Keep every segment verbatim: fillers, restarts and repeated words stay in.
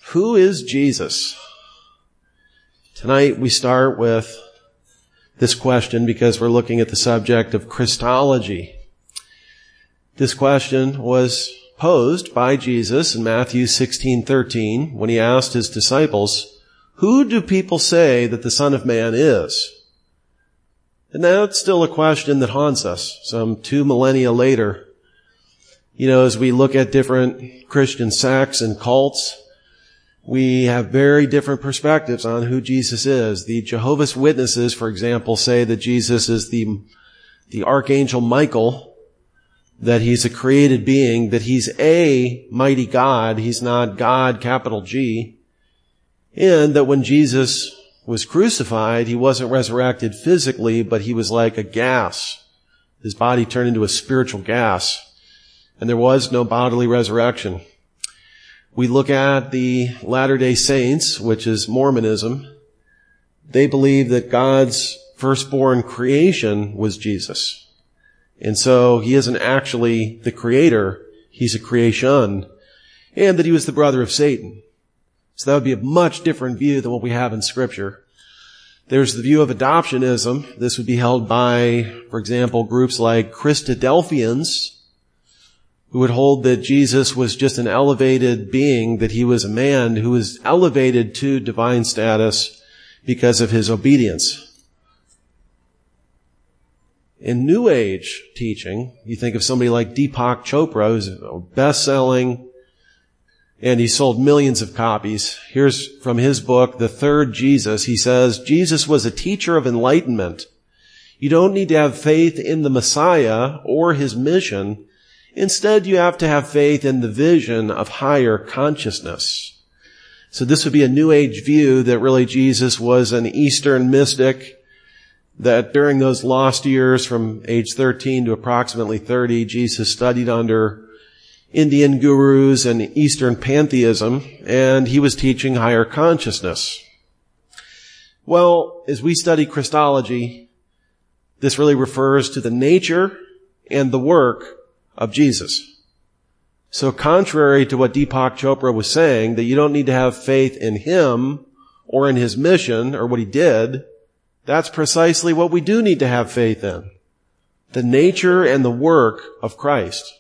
Who is Jesus? Tonight we start with this question because we're looking at the subject of Christology. This question was posed by Jesus in Matthew sixteen thirteen when he asked his disciples, "Who do people say that the Son of Man is?" And that's still a question that haunts us some two millennia later. You know, as we look at different Christian sects and cults, we have very different perspectives on who Jesus is. The Jehovah's Witnesses, for example, say that Jesus is the, the Archangel Michael, that he's a created being, that he's a mighty God, he's not God, capital G, and that when Jesus was crucified, he wasn't resurrected physically, but he was like a gas. His body turned into a spiritual gas, and there was no bodily resurrection. We look at the Latter-day Saints, which is Mormonism. They believe that God's firstborn creation was Jesus. And so he isn't actually the creator, he's a creation, and that he was the brother of Satan. So that would be a much different view than what we have in Scripture. There's the view of adoptionism. This would be held by, for example, groups like Christadelphians, who would hold that Jesus was just an elevated being, that he was a man who was elevated to divine status because of his obedience. In New Age teaching, you think of somebody like Deepak Chopra, who's best-selling, and he sold millions of copies. Here's from his book, The Third Jesus. He says, Jesus was a teacher of enlightenment. You don't need to have faith in the Messiah or his mission. Instead, you have to have faith in the vision of higher consciousness. So this would be a New Age view that really Jesus was an Eastern mystic, that during those lost years from age thirteen to approximately thirty, Jesus studied under Indian gurus and Eastern pantheism, and he was teaching higher consciousness. Well, as we study Christology, this really refers to the nature and the work of Jesus. So contrary to what Deepak Chopra was saying, that you don't need to have faith in him or in his mission or what he did, that's precisely what we do need to have faith in. The nature and the work of Christ.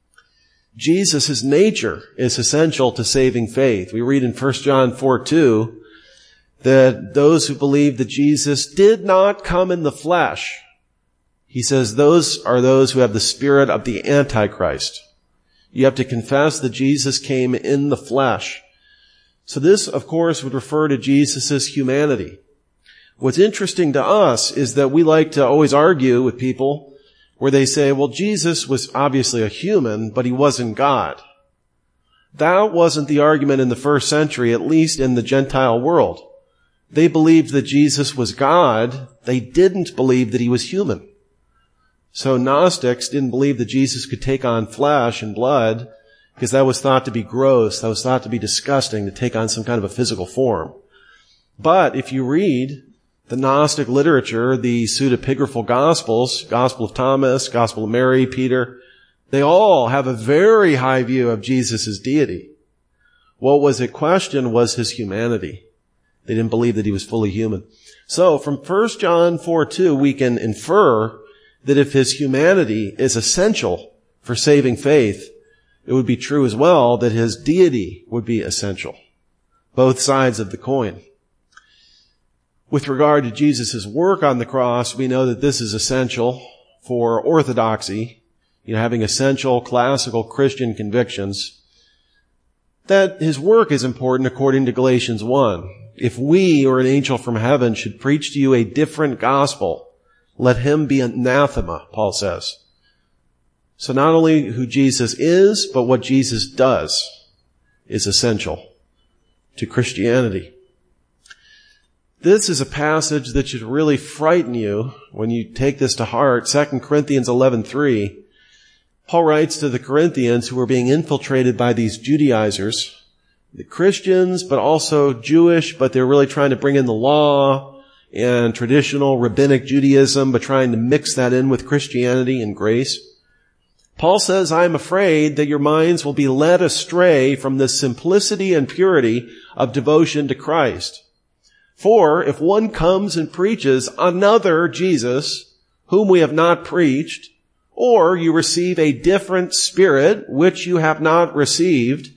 Jesus' nature is essential to saving faith. We read in First John four two that those who believe that Jesus did not come in the flesh, he says those are those who have the spirit of the Antichrist. You have to confess that Jesus came in the flesh. So this, of course, would refer to Jesus' humanity. What's interesting to us is that we like to always argue with people where they say, well, Jesus was obviously a human, but he wasn't God. That wasn't the argument in the first century, at least in the Gentile world. They believed that Jesus was God. They didn't believe that he was human. So Gnostics didn't believe that Jesus could take on flesh and blood because that was thought to be gross. That was thought to be disgusting, to take on some kind of a physical form. But if you read the Gnostic literature, the pseudepigraphal Gospels, Gospel of Thomas, Gospel of Mary, Peter, they all have a very high view of Jesus' deity. What was at question was his humanity. They didn't believe that he was fully human. So from First John four two, we can infer that if his humanity is essential for saving faith, it would be true as well that his deity would be essential. Both sides of the coin. With regard to Jesus' work on the cross, we know that this is essential for orthodoxy, you know, having essential classical Christian convictions, that his work is important according to Galatians one. If we or an angel from heaven should preach to you a different gospel, let him be anathema, Paul says. So not only who Jesus is, but what Jesus does is essential to Christianity. This is a passage that should really frighten you when you take this to heart. Second Corinthians eleven three. Paul writes to the Corinthians who were being infiltrated by these Judaizers, the Christians, but also Jewish, but they're really trying to bring in the law and traditional rabbinic Judaism, but trying to mix that in with Christianity and grace. Paul says, I am afraid that your minds will be led astray from the simplicity and purity of devotion to Christ. For if one comes and preaches another Jesus, whom we have not preached, or you receive a different spirit, which you have not received,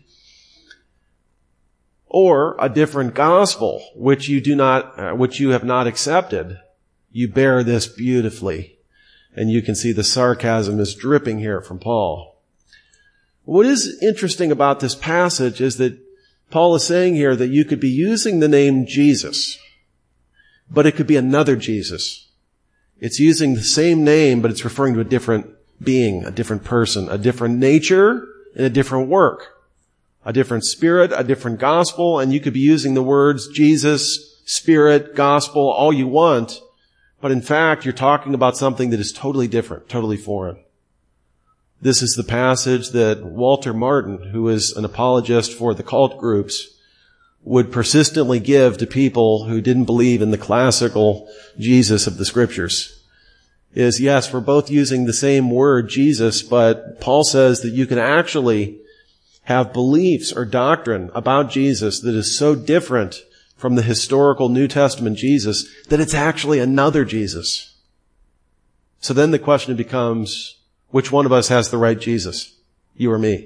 or a different gospel, which you do not, uh, which you have not accepted, you bear this beautifully. And you can see the sarcasm is dripping here from Paul. What is interesting about this passage is that Paul is saying here that you could be using the name Jesus, but it could be another Jesus. It's using the same name, but it's referring to a different being, a different person, a different nature, and a different work. A different spirit, a different gospel, and you could be using the words Jesus, spirit, gospel, all you want, but in fact, you're talking about something that is totally different, totally foreign. This is the passage that Walter Martin, who is an apologist for the cult groups, would persistently give to people who didn't believe in the classical Jesus of the scriptures. Is, yes, we're both using the same word, Jesus, but Paul says that you can actually have beliefs or doctrine about Jesus that is so different from the historical New Testament Jesus that it's actually another Jesus. So then the question becomes, which one of us has the right Jesus? You or me?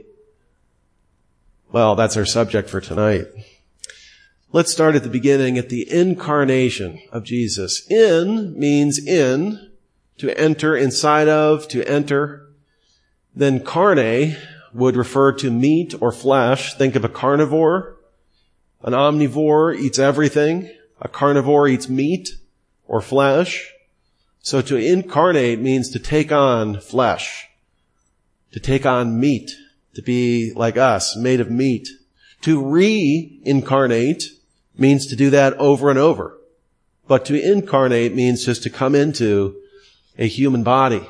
Well, that's our subject for tonight. Let's start at the beginning, at the incarnation of Jesus. In means in, to enter, inside of, to enter. Then carne would refer to meat or flesh. Think of a carnivore. An omnivore eats everything. A carnivore eats meat or flesh. So to incarnate means to take on flesh, to take on meat, to be like us, made of meat. To reincarnate means to do that over and over. But to incarnate means just to come into a human body.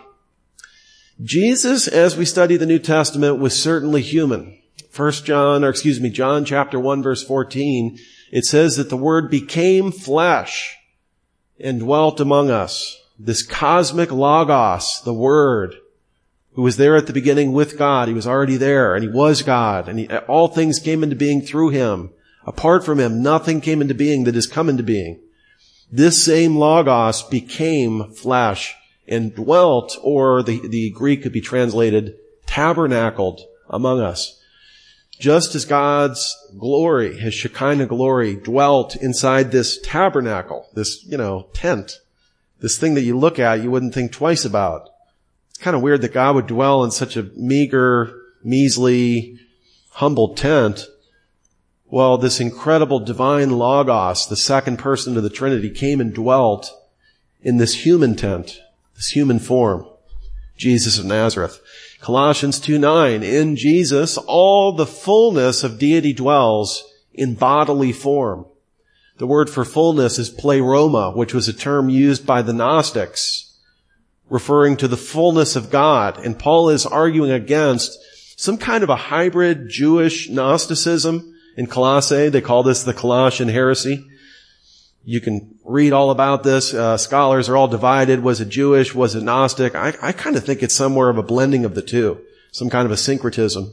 Jesus, as we study the New Testament, was certainly human. First John, or excuse me, John chapter one verse fourteen, it says that the Word became flesh and dwelt among us. This cosmic Logos, the Word, who was there at the beginning with God. He was already there, and He was God, and he, all things came into being through Him. Apart from Him, nothing came into being that has come into being. This same Logos became flesh and dwelt, or the, the Greek could be translated tabernacled among us. Just as God's glory, His Shekinah glory, dwelt inside this tabernacle, this, you know, tent, this thing that you look at, you wouldn't think twice about. It's kind of weird that God would dwell in such a meager, measly, humble tent. Well, this incredible divine Logos, the second person of the Trinity, came and dwelt in this human tent, this human form, Jesus of Nazareth. Colossians two nine, in Jesus all the fullness of deity dwells in bodily form. The word for fullness is pleroma, which was a term used by the Gnostics, referring to the fullness of God. And Paul is arguing against some kind of a hybrid Jewish Gnosticism. In Colossae, they call this the Colossian heresy. You can read all about this. Uh, scholars are all divided. Was it Jewish? Was it Gnostic? I, I kind of think it's somewhere of a blending of the two, some kind of a syncretism.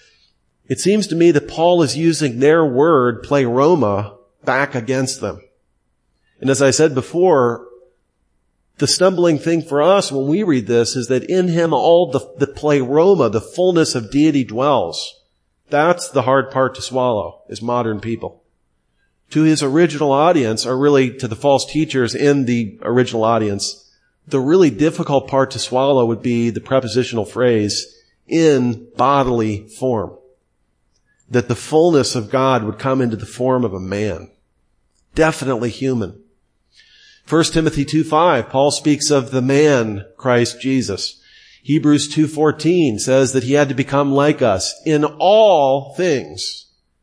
It seems to me that Paul is using their word, pleroma, back against them. And as I said before, the stumbling thing for us when we read this is that in Him all the, the pleroma, the fullness of deity dwells. That's the hard part to swallow as modern people. To His original audience, or really to the false teachers in the original audience, the really difficult part to swallow would be the prepositional phrase, in bodily form. That the fullness of God would come into the form of a man. Definitely human. First Timothy two five, Paul speaks of the man, Christ Jesus. Hebrews two fourteen says that He had to become like us in all things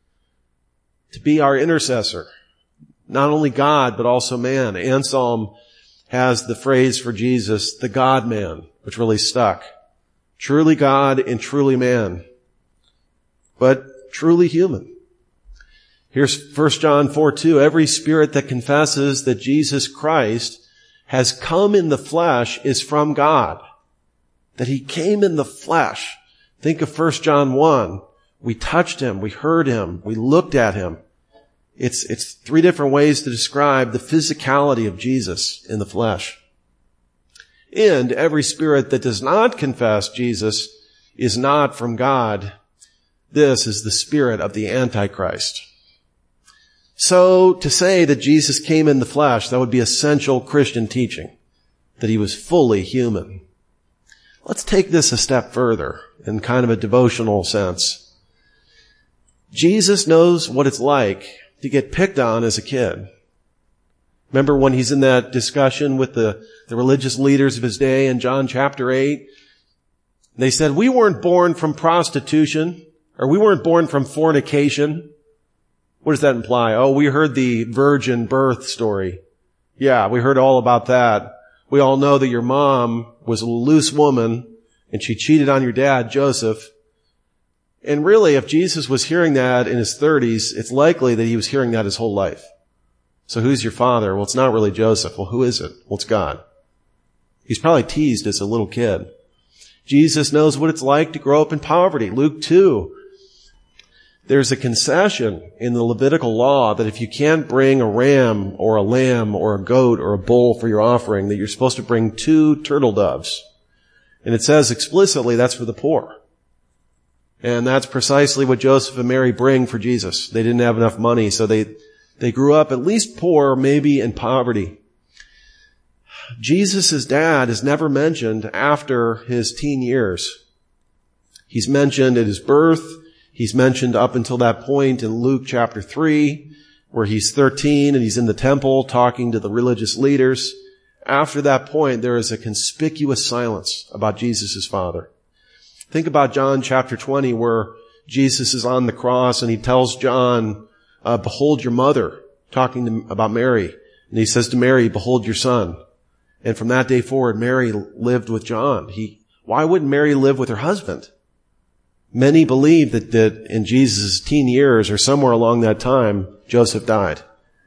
to be our intercessor. Not only God, but also man. Anselm has the phrase for Jesus, the God-man, which really stuck. Truly God and truly man, but truly human. Here's First John four two. Every spirit that confesses that Jesus Christ has come in the flesh is from God. that he came in the flesh. Think of First John one. We touched him, we heard him, we looked at him. It's, it's three different ways to describe the physicality of Jesus in the flesh. And every spirit that does not confess Jesus is not from God. This is the spirit of the Antichrist. So to say that Jesus came in the flesh, that would be essential Christian teaching, that he was fully human. Let's take this a step further in kind of a devotional sense. Jesus knows what it's like to get picked on as a kid. Remember when he's in that discussion with the, the religious leaders of his day in John chapter eight? They said, we weren't born from prostitution, or we weren't born from fornication. What does that imply? Oh, we heard the virgin birth story. Yeah, we heard all about that. We all know that your mom was a loose woman and she cheated on your dad, Joseph. And really, if Jesus was hearing that in his thirties, it's likely that he was hearing that his whole life. So who's your father? Well, it's not really Joseph. Well, who is it? Well, it's God. He's probably teased as a little kid. Jesus knows what it's like to grow up in poverty. Luke two. There's a concession in the Levitical law that if you can't bring a ram or a lamb or a goat or a bull for your offering, that you're supposed to bring two turtle doves. And it says explicitly that's for the poor. And that's precisely what Joseph and Mary bring for Jesus. They didn't have enough money, so they, they grew up at least poor, maybe in poverty. Jesus' dad is never mentioned after his teen years. He's mentioned at his birth. He's mentioned up until that point in Luke chapter three, where he's thirteen and he's in the temple talking to the religious leaders. After that point, there is a conspicuous silence about Jesus' father. Think about John chapter twenty, where Jesus is on the cross and he tells John, uh, behold your mother, talking to, about Mary. And he says to Mary, behold your son. And from that day forward, Mary lived with John. He, why wouldn't Mary live with her husband? Many believe that, that in Jesus' teen years or somewhere along that time, Joseph died.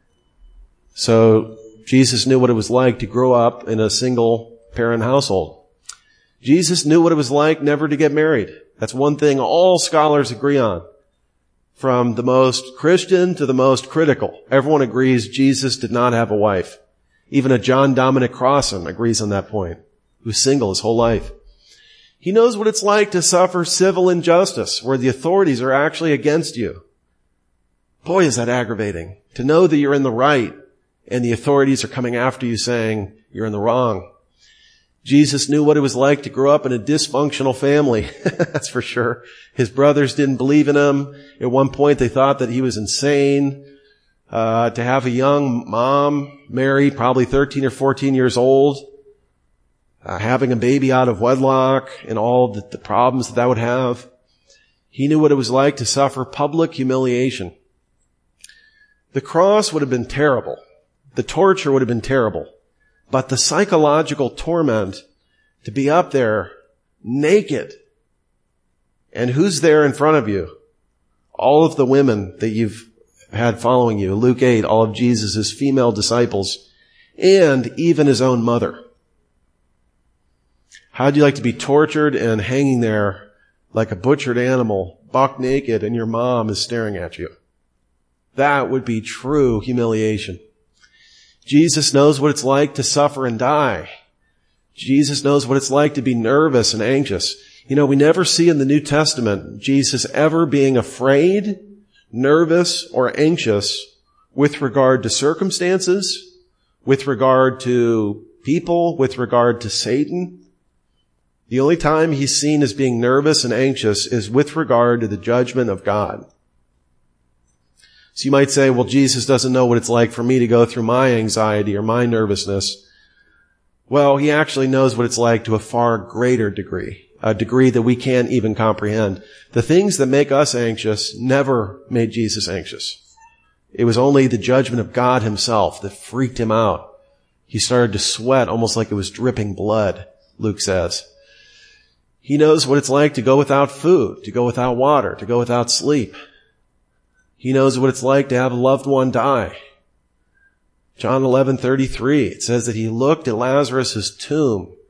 So Jesus knew what it was like to grow up in a single parent household. Jesus knew what it was like never to get married. That's one thing all scholars agree on. From the most Christian to the most critical. Everyone agrees Jesus did not have a wife. Even a John Dominic Crossan agrees on that point. He was single his whole life. He knows what it's like to suffer civil injustice, where the authorities are actually against you. Boy, is that aggravating. To know that you're in the right and the authorities are coming after you saying you're in the wrong. Jesus knew what it was like to grow up in a dysfunctional family. That's for sure. His brothers didn't believe in him. At one point, they thought that he was insane. Uh, to have a young mom, Mary, probably thirteen or fourteen years old, uh, having a baby out of wedlock and all the, the problems that that would have. He knew what it was like to suffer public humiliation. The cross would have been terrible. The torture would have been terrible. But the psychological torment to be up there naked. And who's there in front of you? All of the women that you've had following you. Luke eight, all of Jesus' female disciples. And even his own mother. How'd you like to be tortured and hanging there like a butchered animal, buck naked, and your mom is staring at you? That would be true humiliation. Jesus knows what it's like to suffer and die. Jesus knows what it's like to be nervous and anxious. You know, we never see in the New Testament Jesus ever being afraid, nervous, or anxious with regard to circumstances, with regard to people, with regard to Satan. The only time he's seen as being nervous and anxious is with regard to the judgment of God. So you might say, well, Jesus doesn't know what it's like for me to go through my anxiety or my nervousness. Well, he actually knows what it's like to a far greater degree, a degree that we can't even comprehend. The things that make us anxious never made Jesus anxious. It was only the judgment of God himself that freaked him out. He started to sweat almost like it was dripping blood, Luke says. He knows what it's like to go without food, to go without water, to go without sleep. He knows what it's like to have a loved one die. John eleven thirty-three, it says that he looked at Lazarus' tomb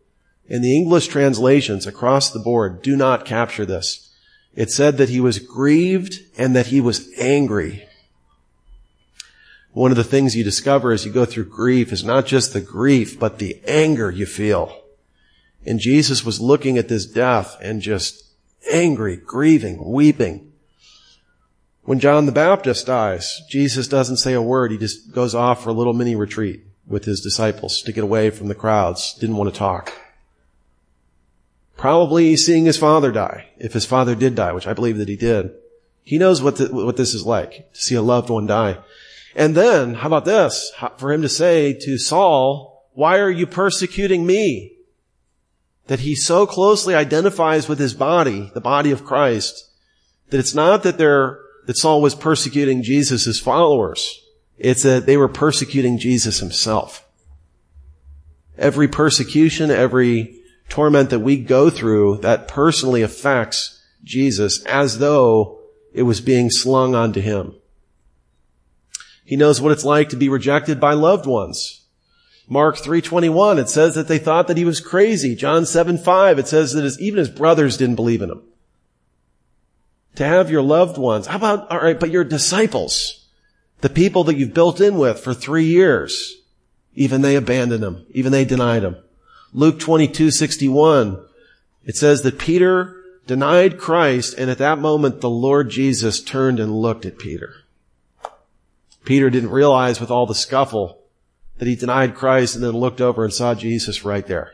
And the English translations across the board do not capture this. It said that he was grieved and that he was angry. One of the things you discover as you go through grief is not just the grief, but the anger you feel. And Jesus was looking at this death and just angry, grieving, weeping. When John the Baptist dies, Jesus doesn't say a word. He just goes off for a little mini retreat with his disciples to get away from the crowds. Didn't want to talk. Probably seeing his father die, if his father did die, which I believe that he did. He knows what the, what this is like, to see a loved one die. And then, how about this? For him to say to Saul, why are you persecuting me? That he so closely identifies with his body, the body of Christ, that it's not that they're, that Saul was persecuting Jesus' followers. It's that they were persecuting Jesus himself. Every persecution, every torment that we go through, that personally affects Jesus as though it was being slung onto him. He knows what it's like to be rejected by loved ones. Mark three twenty-one, it says that they thought that he was crazy. John seven five, it says that his, even his brothers didn't believe in him. To have your loved ones, how about, all right, but your disciples, the people that you've built in with for three years, even they abandoned him, even they denied him. Luke twenty-two sixty-one, it says that Peter denied Christ, and at that moment the Lord Jesus turned and looked at Peter. Peter didn't realize with all the scuffle that he denied Christ and then looked over and saw Jesus right there.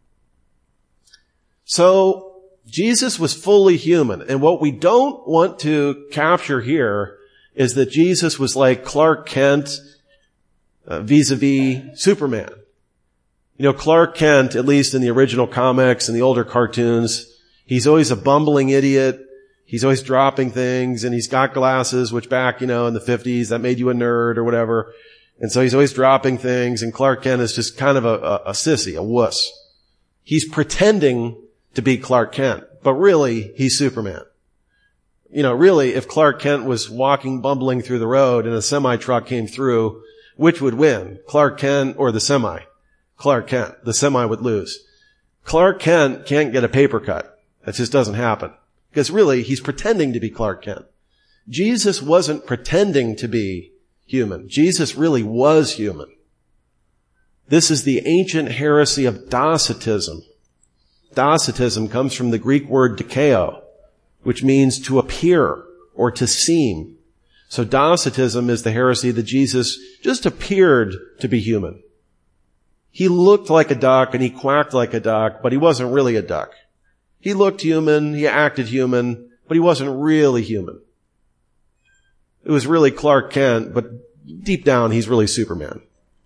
So Jesus was fully human, and what we don't want to capture here is that Jesus was like Clark Kent uh, vis-a-vis Superman. You know, Clark Kent, at least in the original comics and the older cartoons, he's always a bumbling idiot. He's always dropping things, and he's got glasses, which back, you know, in the fifties, that made you a nerd or whatever. And so he's always dropping things, and Clark Kent is just kind of a, a, a sissy, a wuss. He's pretending to be Clark Kent, but really, he's Superman. You know, really, if Clark Kent was walking, bumbling through the road and a semi-truck came through, which would win? Clark Kent or the semi? Clark Kent. The semi would lose. Clark Kent can't get a paper cut. That just doesn't happen. Because really, he's pretending to be Clark Kent. Jesus wasn't pretending to be human. Jesus really was human. This is the ancient heresy of Docetism. Docetism comes from the Greek word dokeo, which means to appear or to seem. So Docetism is the heresy that Jesus just appeared to be human. He looked like a duck and he quacked like a duck, but he wasn't really a duck. He looked human, he acted human, but he wasn't really human. It was really Clark Kent, but deep down he's really Superman.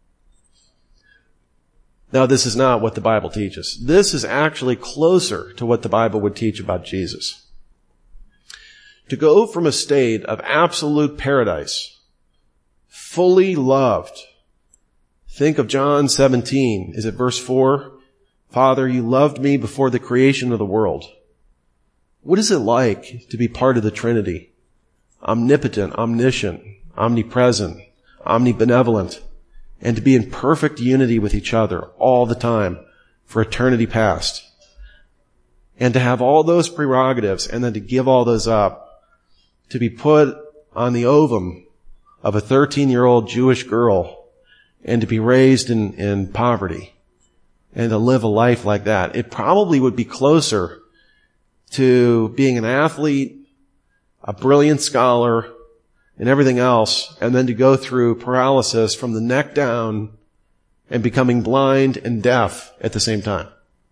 Now, this is not what the Bible teaches. This is actually closer to what the Bible would teach about Jesus. To go from a state of absolute paradise, fully loved. Think of John seventeen. Is it verse four? Father, you loved me before the creation of the world. What is it like to be part of the Trinity? Omnipotent, omniscient, omnipresent, omnibenevolent, and to be in perfect unity with each other all the time for eternity past. And to have all those prerogatives and then to give all those up, to be put on the ovum of a thirteen-year-old Jewish girl and to be raised in, in poverty and to live a life like that. It probably would be closer to being an athlete, a brilliant scholar, and everything else, and then to go through paralysis from the neck down and becoming blind and deaf at the same time.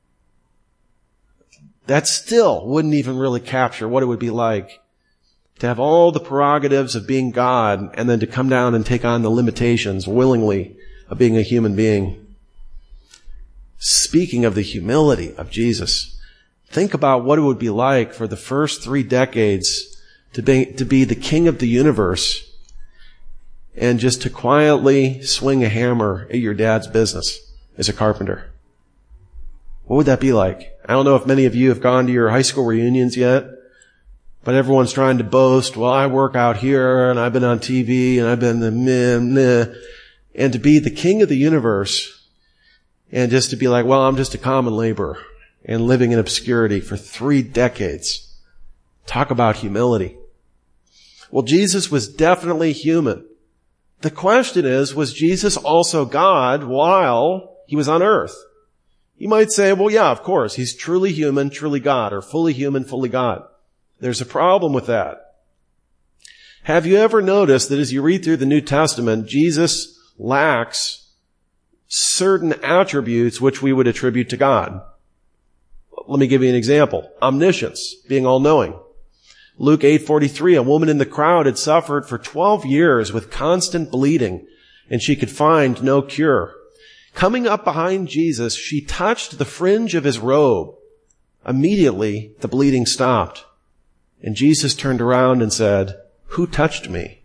That still wouldn't even really capture what it would be like to have all the prerogatives of being God and then to come down and take on the limitations willingly of being a human being. Speaking of the humility of Jesus, think about what it would be like for the first three decades to be, to be the king of the universe and just to quietly swing a hammer at your dad's business as a carpenter. What would that be like? I don't know if many of you have gone to your high school reunions yet, but everyone's trying to boast, well, I work out here and I've been on T V and I've been the meh, meh. And to be the king of the universe and just to be like, well, I'm just a common laborer and living in obscurity for three decades. Talk about humility. Well, Jesus was definitely human. The question is, was Jesus also God while he was on earth? You might say, well, yeah, of course, he's truly human, truly God, or fully human, fully God. There's a problem with that. Have you ever noticed that as you read through the New Testament, Jesus lacks certain attributes which we would attribute to God? Let me give you an example. Omniscience, being all-knowing. Luke eight forty-three, a woman in the crowd had suffered for twelve years with constant bleeding, and she could find no cure. Coming up behind Jesus, she touched the fringe of his robe. Immediately, the bleeding stopped. And Jesus turned around and said, "Who touched me?"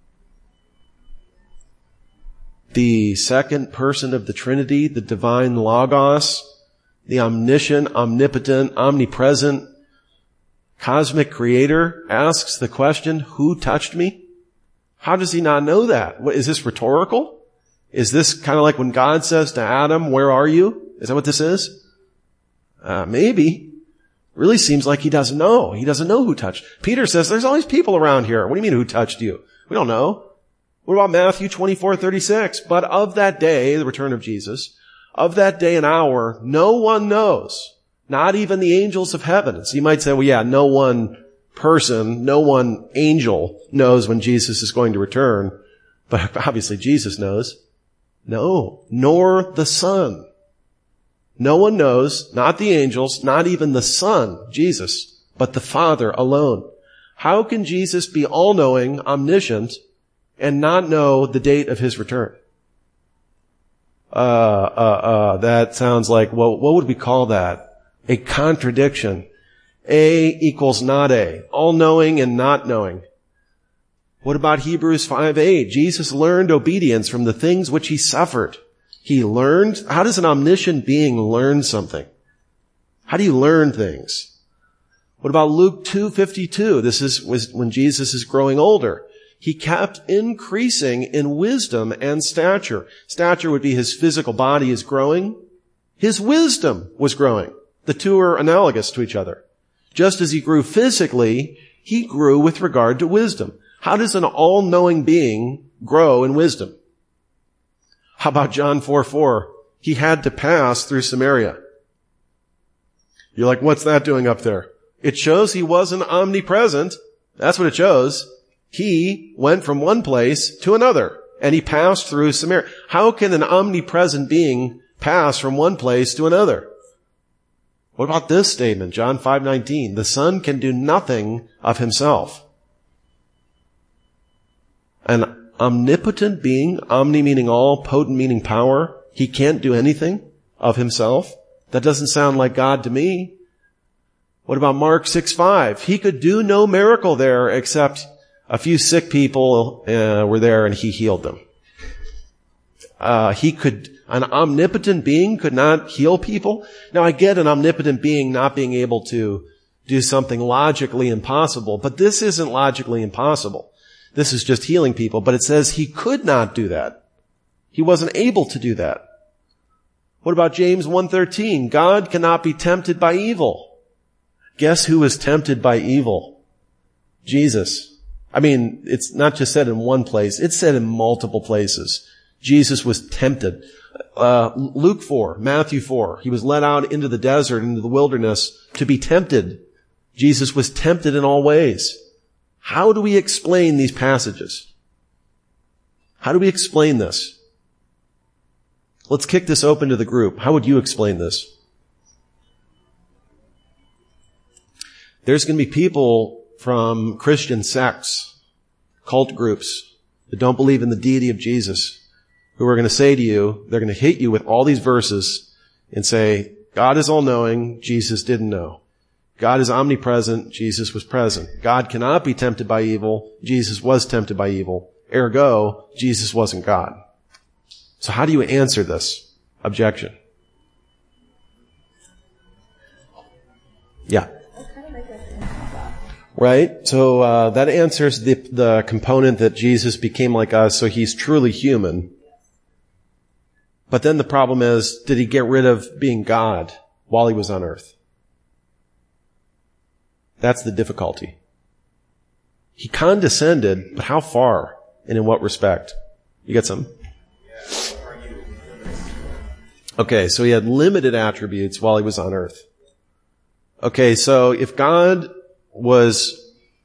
The second person of the Trinity, the divine Logos, the omniscient, omnipotent, omnipresent, cosmic creator, asks the question, who touched me? How does he not know that? What, is this rhetorical? Is this kind of like when God says to Adam, where are you? Is that what this is? Uh, maybe. Really seems like he doesn't know. He doesn't know who touched. Peter says, there's all these people around here. What do you mean who touched you? We don't know. What about Matthew twenty-four thirty-six? But of that day, the return of Jesus, of that day and hour, no one knows. Not even the angels of heaven. So you might say, well, yeah, no one person, no one angel knows when Jesus is going to return. But obviously Jesus knows. No, nor the Son. No one knows, not the angels, not even the Son, Jesus, but the Father alone. How can Jesus be all-knowing, omniscient, and not know the date of his return? Uh, uh, uh, that sounds like, well, what would we call that? A contradiction. A equals not A. All-knowing and not knowing. What about Hebrews five eight? Jesus learned obedience from the things which he suffered. He learned. How does an omniscient being learn something? How do you learn things? What about Luke two fifty-two? This is when Jesus is growing older. He kept increasing in wisdom and stature. Stature would be his physical body is growing. His wisdom was growing. The two are analogous to each other. Just as he grew physically, he grew with regard to wisdom. How does an all-knowing being grow in wisdom? How about John four four? He had to pass through Samaria. You're like, what's that doing up there? It shows he wasn't omnipresent. That's what it shows. He went from one place to another, and he passed through Samaria. How can an omnipresent being pass from one place to another? What about this statement, John five nineteen? The Son can do nothing of himself. An omnipotent being, omni meaning all, potent meaning power, he can't do anything of himself. That doesn't sound like God to me. What about Mark six five? He could do no miracle there except a few sick people uh, were there and he healed them. Uh, he could, an omnipotent being could not heal people. Now I get an omnipotent being not being able to do something logically impossible, but this isn't logically impossible. This is just healing people, but it says he could not do that. He wasn't able to do that. What about James one thirteen? God cannot be tempted by evil. Guess who was tempted by evil? Jesus. I mean, it's not just said in one place. It's said in multiple places. Jesus was tempted. Uh, Luke four, Matthew four. He was led out into the desert, into the wilderness to be tempted. Jesus was tempted in all ways. How do we explain these passages? How do we explain this? Let's kick this open to the group. How would you explain this? There's going to be people from Christian sects, cult groups, that don't believe in the deity of Jesus, who are going to say to you, they're going to hit you with all these verses and say, God is all-knowing, Jesus didn't know. God is omnipresent, Jesus was present. God cannot be tempted by evil, Jesus was tempted by evil. Ergo, Jesus wasn't God. So how do you answer this objection? Yeah. Right? So uh, that answers the, the component that Jesus became like us, so he's truly human. But then the problem is, did he get rid of being God while he was on earth? That's the difficulty. He condescended, but how far and in what respect? You get some? Okay, so he had limited attributes while he was on earth. Okay, so if God was,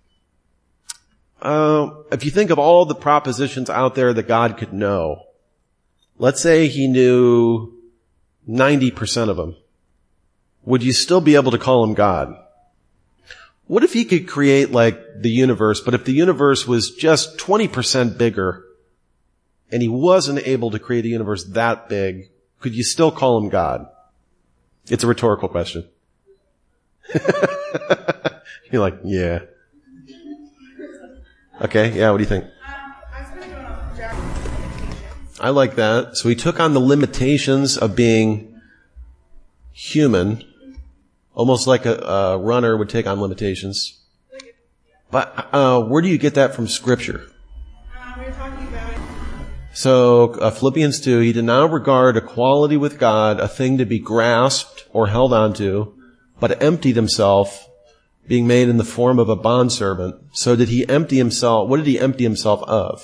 uh, if you think of all the propositions out there that God could know, let's say he knew ninety percent of them, would you still be able to call him God? What if he could create like the universe, but if the universe was just twenty percent bigger and he wasn't able to create a universe that big, could you still call him God? It's a rhetorical question. You're like, yeah. Okay, yeah, what do you think? I like that. So he took on the limitations of being human, almost like a, a runner would take on limitations. But uh, where do you get that from Scripture? Um, we were talking about it. So uh, Philippians two, he did not regard equality with God a thing to be grasped or held onto, but emptied himself, being made in the form of a bondservant. So did he empty himself? What did he empty himself of?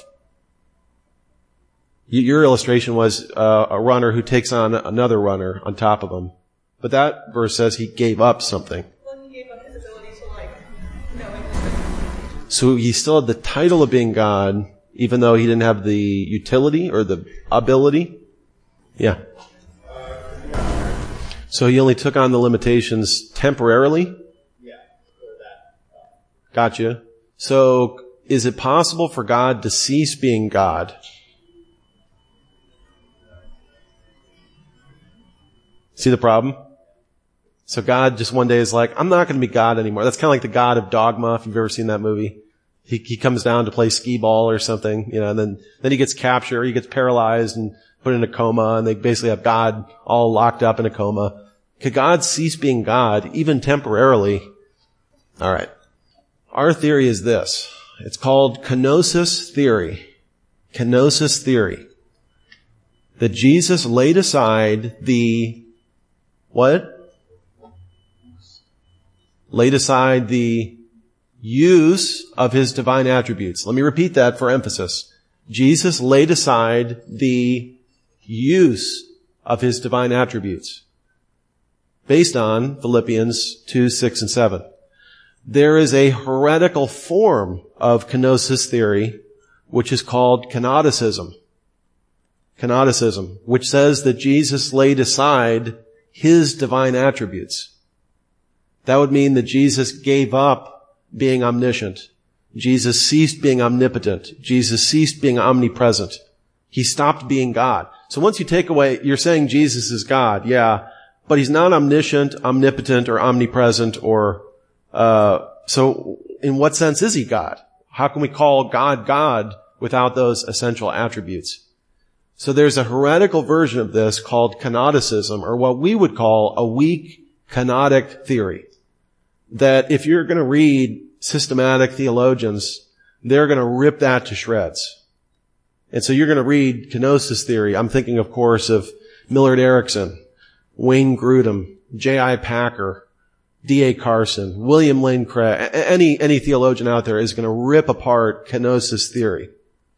Your illustration was uh, a runner who takes on another runner on top of him. But that verse says he gave up something. Well, he gave up his ability to, like, knowing this. So he still had the title of being God, even though he didn't have the utility or the ability. Yeah. So he only took on the limitations temporarily? Yeah. Gotcha. So is it possible for God to cease being God? See the problem? So God just one day is like, I'm not going to be God anymore. That's kind of like the God of Dogma, if you've ever seen that movie. He, he comes down to play skee ball or something, you know, and then, then he gets captured, he gets paralyzed and put in a coma, and they basically have God all locked up in a coma. Could God cease being God, even temporarily? All right. Our theory is this. It's called kenosis theory. Kenosis theory. That Jesus laid aside the what? Laid aside the use of his divine attributes. Let me repeat that for emphasis. Jesus laid aside the use of his divine attributes based on Philippians two, six, and seven. There is a heretical form of kenosis theory which is called kenoticism. Kenoticism, which says that Jesus laid aside his divine attributes. That would mean that Jesus gave up being omniscient. Jesus ceased being omnipotent. Jesus ceased being omnipresent. He stopped being God. So once you take away, you're saying Jesus is God, yeah, but he's not omniscient, omnipotent, or omnipresent, or, uh, so in what sense is he God? How can we call God God without those essential attributes? So there's a heretical version of this called kenoticism, or what we would call a weak kenotic theory. That if you're going to read systematic theologians, they're going to rip that to shreds. And so you're going to read kenosis theory. I'm thinking, of course, of Millard Erickson, Wayne Grudem, J I Packer, D A Carson, William Lane Craig. Any, any theologian out there is going to rip apart kenosis theory.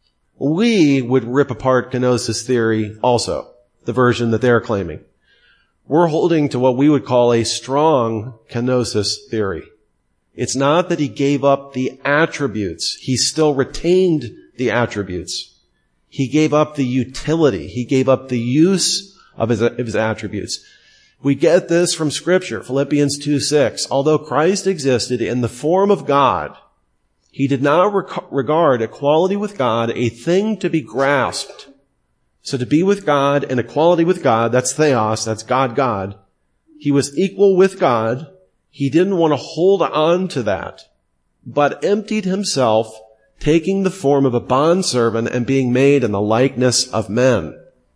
We would rip apart kenosis theory also, the version that they're claiming. We're holding to what we would call a strong kenosis theory. It's not that he gave up the attributes. He still retained the attributes. He gave up the utility. He gave up the use of his, of his attributes. We get this from Scripture, Philippians two, six. Although Christ existed in the form of God, he did not rec- regard equality with God a thing to be grasped. So to be with God and equality with God, that's theos, that's God, God. He was equal with God. He didn't want to hold on to that, but emptied himself, taking the form of a bondservant and being made in the likeness of men.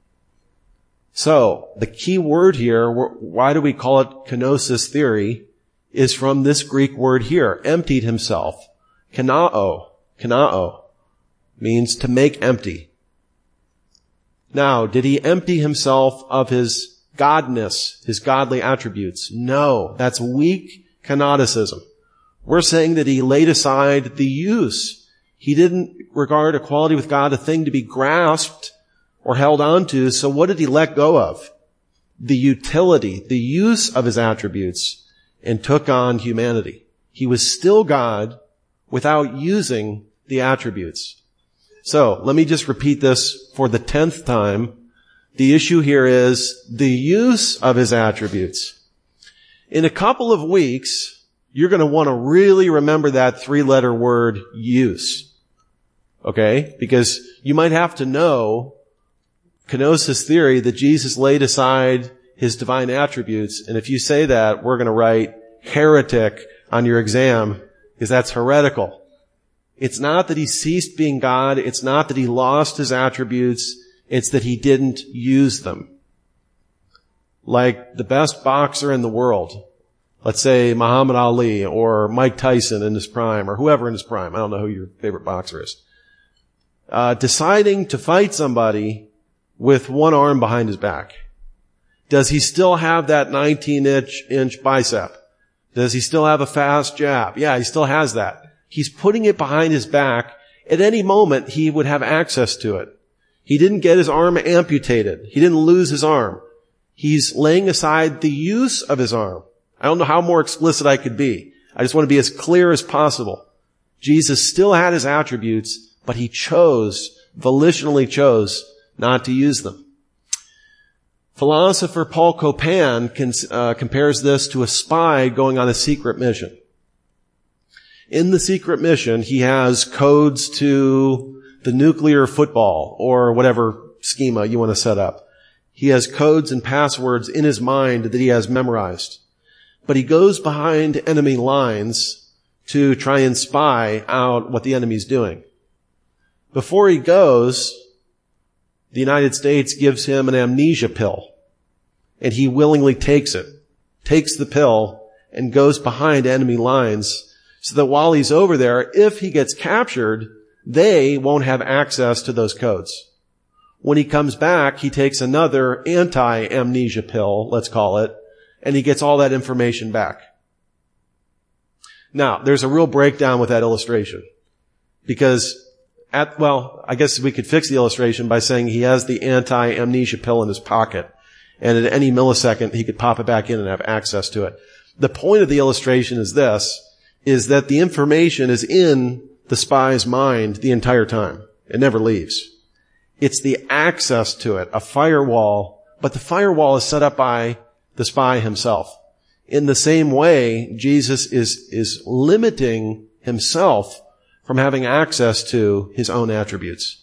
So the key word here, why do we call it kenosis theory, is from this Greek word here, emptied himself. Kenao, kenao, means to make empty. Now, did he empty himself of his godness, his godly attributes? No, that's weak canonicism. We're saying that he laid aside the use. He didn't regard equality with God a thing to be grasped or held onto. So what did he let go of? The utility, the use of his attributes, and took on humanity. He was still God without using the attributes. So let me just repeat this for the tenth time. The issue here is the use of his attributes. In a couple of weeks, you're going to want to really remember that three-letter word, use. Okay? Because you might have to know kenosis theory that Jesus laid aside his divine attributes. And if you say that, we're going to write heretic on your exam, because that's heretical. It's not that he ceased being God. It's not that he lost his attributes. It's that he didn't use them. Like the best boxer in the world, let's say Muhammad Ali or Mike Tyson in his prime, or whoever in his prime. I don't know who your favorite boxer is. Uh, deciding to fight somebody with one arm behind his back. Does he still have that nineteen inch bicep? Does he still have a fast jab? Yeah, he still has that. He's putting it behind his back. At any moment, he would have access to it. He didn't get his arm amputated. He didn't lose his arm. He's laying aside the use of his arm. I don't know how more explicit I could be. I just want to be as clear as possible. Jesus still had his attributes, but he chose, volitionally chose, not to use them. Philosopher Paul Copan can, uh, compares this to a spy going on a secret mission. In the secret mission, he has codes to the nuclear football or whatever schema you want to set up. He has codes and passwords in his mind that he has memorized. But he goes behind enemy lines to try and spy out what the enemy's doing. Before he goes, the United States gives him an amnesia pill. And he willingly takes it, takes the pill, and goes behind enemy lines so that while he's over there, if he gets captured, they won't have access to those codes. When he comes back, he takes another anti-amnesia pill, let's call it, and he gets all that information back. Now, there's a real breakdown with that illustration. Because at, well, I guess we could fix the illustration by saying he has the anti-amnesia pill in his pocket. And at any millisecond, he could pop it back in and have access to it. The point of the illustration is this, is that the information is in the spy's mind the entire time. It never leaves. It's the access to it, a firewall, but the firewall is set up by the spy himself. In the same way, Jesus is, is limiting himself from having access to his own attributes.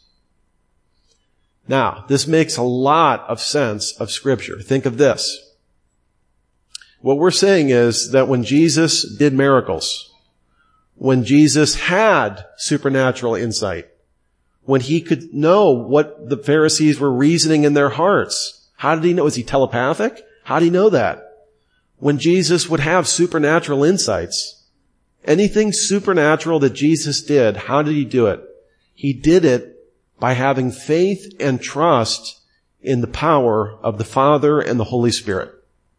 Now, this makes a lot of sense of Scripture. Think of this. What we're saying is that when Jesus did miracles, when Jesus had supernatural insight, when he could know what the Pharisees were reasoning in their hearts, how did he know? Was he telepathic? How did he know that? When Jesus would have supernatural insights, anything supernatural that Jesus did, how did he do it? He did it by having faith and trust in the power of the Father and the Holy Spirit.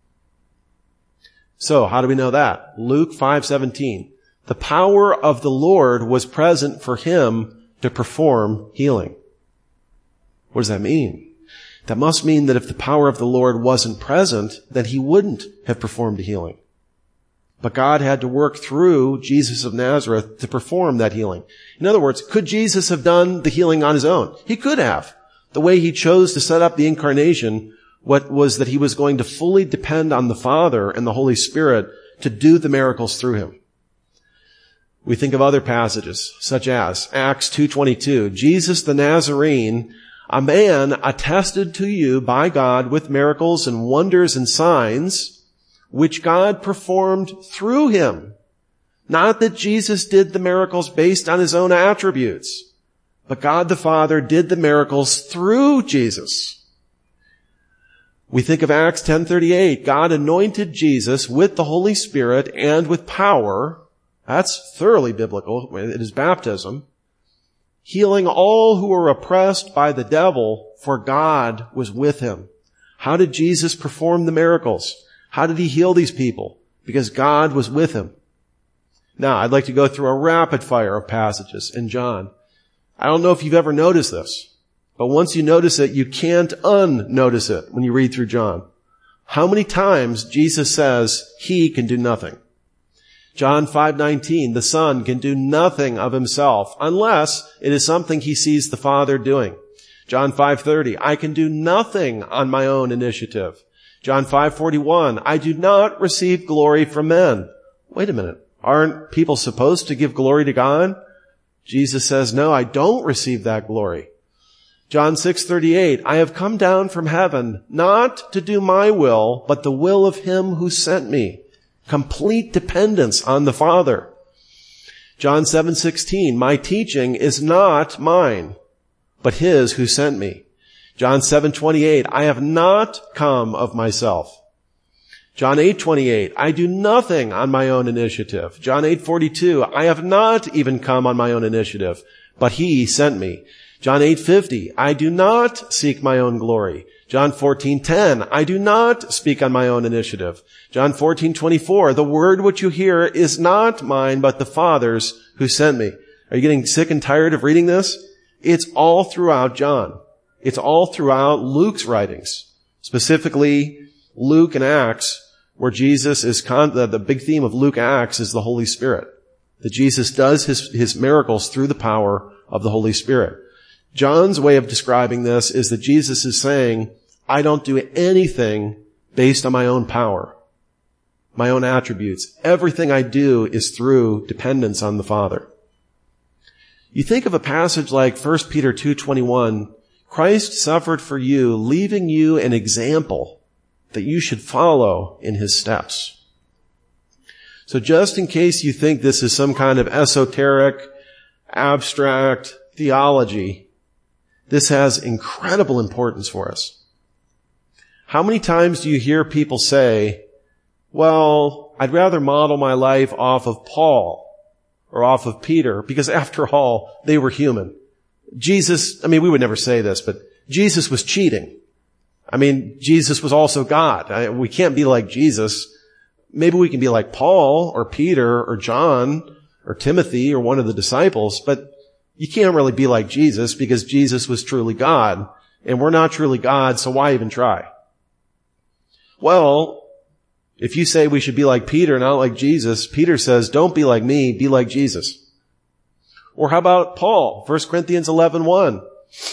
So, how do we know that? Luke five seventeen. The power of the Lord was present for him to perform healing. What does that mean? That must mean that if the power of the Lord wasn't present, then he wouldn't have performed a healing. But God had to work through Jesus of Nazareth to perform that healing. In other words, could Jesus have done the healing on his own? He could have. The way he chose to set up the incarnation, what was that he was going to fully depend on the Father and the Holy Spirit to do the miracles through him. We think of other passages, such as Acts two twenty-two. Jesus the Nazarene, a man attested to you by God with miracles and wonders and signs, which God performed through him. Not that Jesus did the miracles based on his own attributes, but God the Father did the miracles through Jesus. We think of Acts ten thirty-eight. God anointed Jesus with the Holy Spirit and with power. That's thoroughly biblical. It is baptism. Healing all who were oppressed by the devil, For God was with him. How did Jesus perform the miracles? How did he heal these people? Because God was with him. Now, I'd like to go through a rapid fire of passages in John. I don't know if you've ever noticed this, but once you notice it, you can't unnotice it when you read through John. How many times Jesus says he can do nothing? John five nineteen, the Son can do nothing of himself unless it is something he sees the Father doing. John five thirty, I can do nothing on my own initiative. John five forty-one, I do not receive glory from men. Wait a minute. Aren't people supposed to give glory to God? Jesus says, no, I don't receive that glory. John six thirty-eight, I have come down from heaven not to do my will, but the will of him who sent me. Complete dependence on the Father. John seven sixteen, my teaching is not mine, but his who sent me. John seven twenty-eight, I have not come of myself. John eight twenty-eight, I do nothing on my own initiative. John eight forty-two, I have not even come on my own initiative, but he sent me. John eight fifty, I do not seek my own glory. John fourteen ten, I do not speak on my own initiative. John fourteen twenty-four, the word which you hear is not mine, but the Father's who sent me. Are you getting sick and tired of reading this? It's all throughout John. It's all throughout Luke's writings, specifically Luke and Acts, where Jesus is, con- the, the big theme of Luke Acts is the Holy Spirit. That Jesus does his, his miracles through the power of the Holy Spirit. John's way of describing this is that Jesus is saying, I don't do anything based on my own power, my own attributes. Everything I do is through dependence on the Father. You think of a passage like First Peter two twenty-one, Christ suffered for you, leaving you an example that you should follow in his steps. So just in case you think this is some kind of esoteric, abstract theology, this has incredible importance for us. How many times do you hear people say, well, I'd rather model my life off of Paul or off of Peter, because after all, they were human. Jesus, I mean, we would never say this, but Jesus was cheating. I mean, Jesus was also God. I, we can't be like Jesus. Maybe we can be like Paul or Peter or John or Timothy or one of the disciples, but you can't really be like Jesus because Jesus was truly God, and we're not truly God, so why even try? Well, if you say we should be like Peter, not like Jesus, Peter says, don't be like me, be like Jesus. Or how about Paul? First Corinthians eleven one.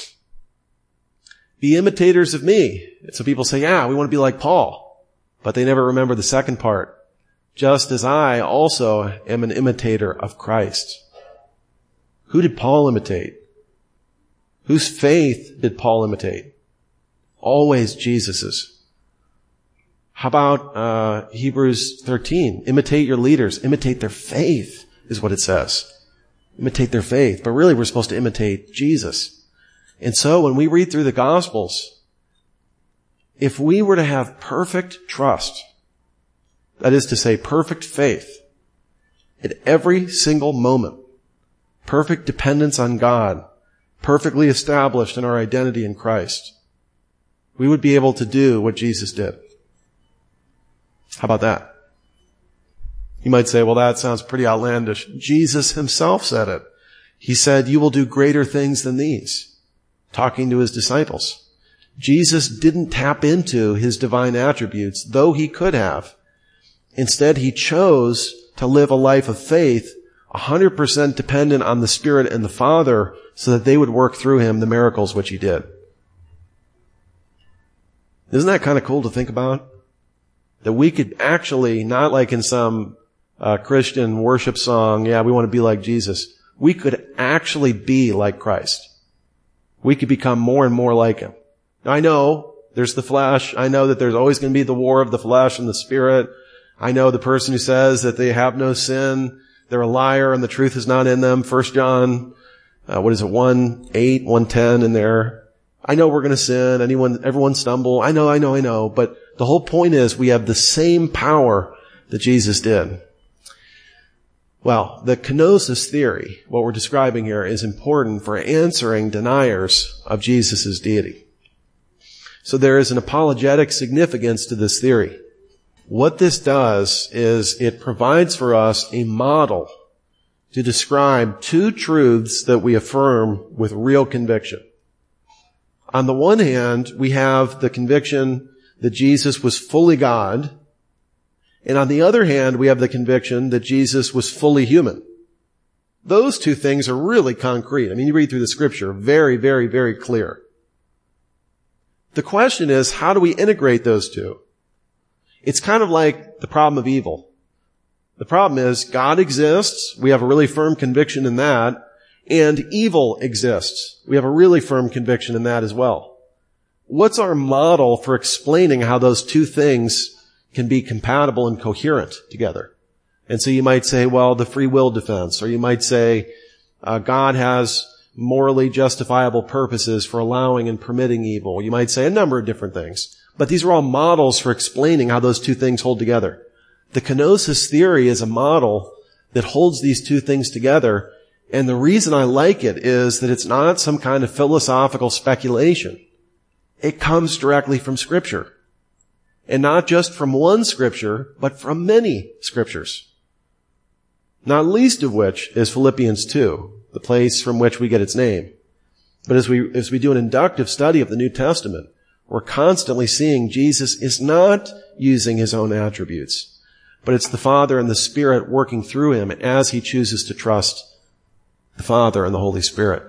Be imitators of me. So people say, yeah, we want to be like Paul. But they never remember the second part. Just as I also am an imitator of Christ. Who did Paul imitate? Whose faith did Paul imitate? Always Jesus's. How about uh Hebrews thirteen? Imitate your leaders. Imitate their faith is what it says. Imitate their faith. But really we're supposed to imitate Jesus. And so when we read through the Gospels, if we were to have perfect trust, that is to say perfect faith, at every single moment, perfect dependence on God, perfectly established in our identity in Christ, we would be able to do what Jesus did. How about that? You might say, well, that sounds pretty outlandish. Jesus himself said it. He said, you will do greater things than these, talking to his disciples. Jesus didn't tap into his divine attributes, though he could have. Instead, he chose to live a life of faith, one hundred percent dependent on the Spirit and the Father, so that they would work through him the miracles which he did. Isn't that kind of cool to think about? That we could actually, not like in some uh, Christian worship song, yeah, we want to be like Jesus. We could actually be like Christ. We could become more and more like him. Now, I know there's the flesh. I know that there's always going to be the war of the flesh and the Spirit. I know the person who says that they have no sin, they're a liar and the truth is not in them. First John, uh, what is it, one eight, one ten in there. I know we're going to sin. Anyone, everyone stumble. I know, I know, I know. But the whole point is we have the same power that Jesus did. Well, the kenosis theory, what we're describing here, is important for answering deniers of Jesus' deity. So there is an apologetic significance to this theory. What this does is it provides for us a model to describe two truths that we affirm with real conviction. On the one hand, we have the conviction that Jesus was fully God, and on the other hand, we have the conviction that Jesus was fully human. Those two things are really concrete. I mean, you read through the scripture, very, very, very clear. The question is, how do we integrate those two? It's kind of like the problem of evil. The problem is, God exists. We have a really firm conviction in that. And evil exists. We have a really firm conviction in that as well. What's our model for explaining how those two things can be compatible and coherent together? And so you might say, well, the free will defense, or you might say, uh, God has morally justifiable purposes for allowing and permitting evil. You might say a number of different things. But these are all models for explaining how those two things hold together. The kenosis theory is a model that holds these two things together. And the reason I like it is that it's not some kind of philosophical speculation. It comes directly from Scripture. And not just from one Scripture, but from many Scriptures. Not least of which is Philippians two, the place from which we get its name. But as we, as we do an inductive study of the New Testament, we're constantly seeing Jesus is not using his own attributes, but it's the Father and the Spirit working through him as he chooses to trust the Father and the Holy Spirit.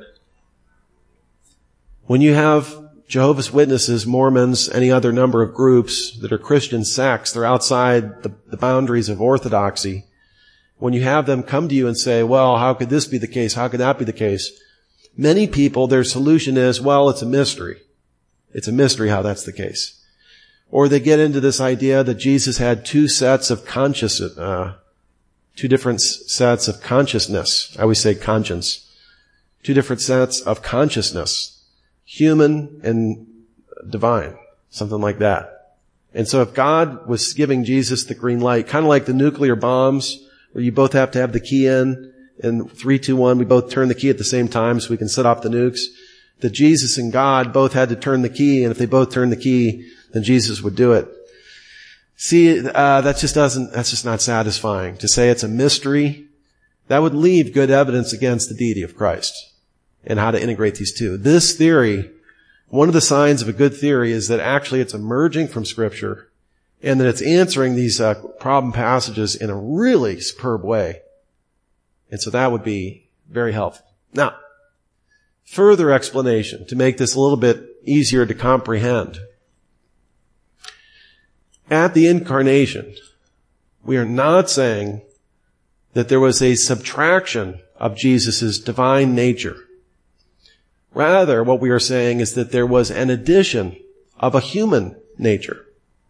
When you have Jehovah's Witnesses, Mormons, any other number of groups that are Christian sects, they're outside the, the boundaries of orthodoxy. When you have them come to you and say, well, how could this be the case? How could that be the case? Many people, their solution is, well, it's a mystery. It's a mystery how that's the case. Or they get into this idea that Jesus had two sets of conscious, uh, two different sets of consciousness. I always say conscience. Two different sets of consciousness. Human and divine. Something like that. And so if God was giving Jesus the green light, kind of like the nuclear bombs, where you both have to have the key in, and three, two, one, we both turn the key at the same time so we can set off the nukes, that Jesus and God both had to turn the key, and if they both turned the key, then Jesus would do it. See, uh, that just doesn't, that's just not satisfying. To say it's a mystery, that would leave good evidence against the deity of Christ and how to integrate these two. This theory, one of the signs of a good theory is that actually it's emerging from Scripture and that it's answering these uh, problem passages in a really superb way. And so that would be very helpful. Now, further explanation to make this a little bit easier to comprehend. At the incarnation, we are not saying that there was a subtraction of Jesus' divine nature. Rather, what we are saying is that there was an addition of a human nature.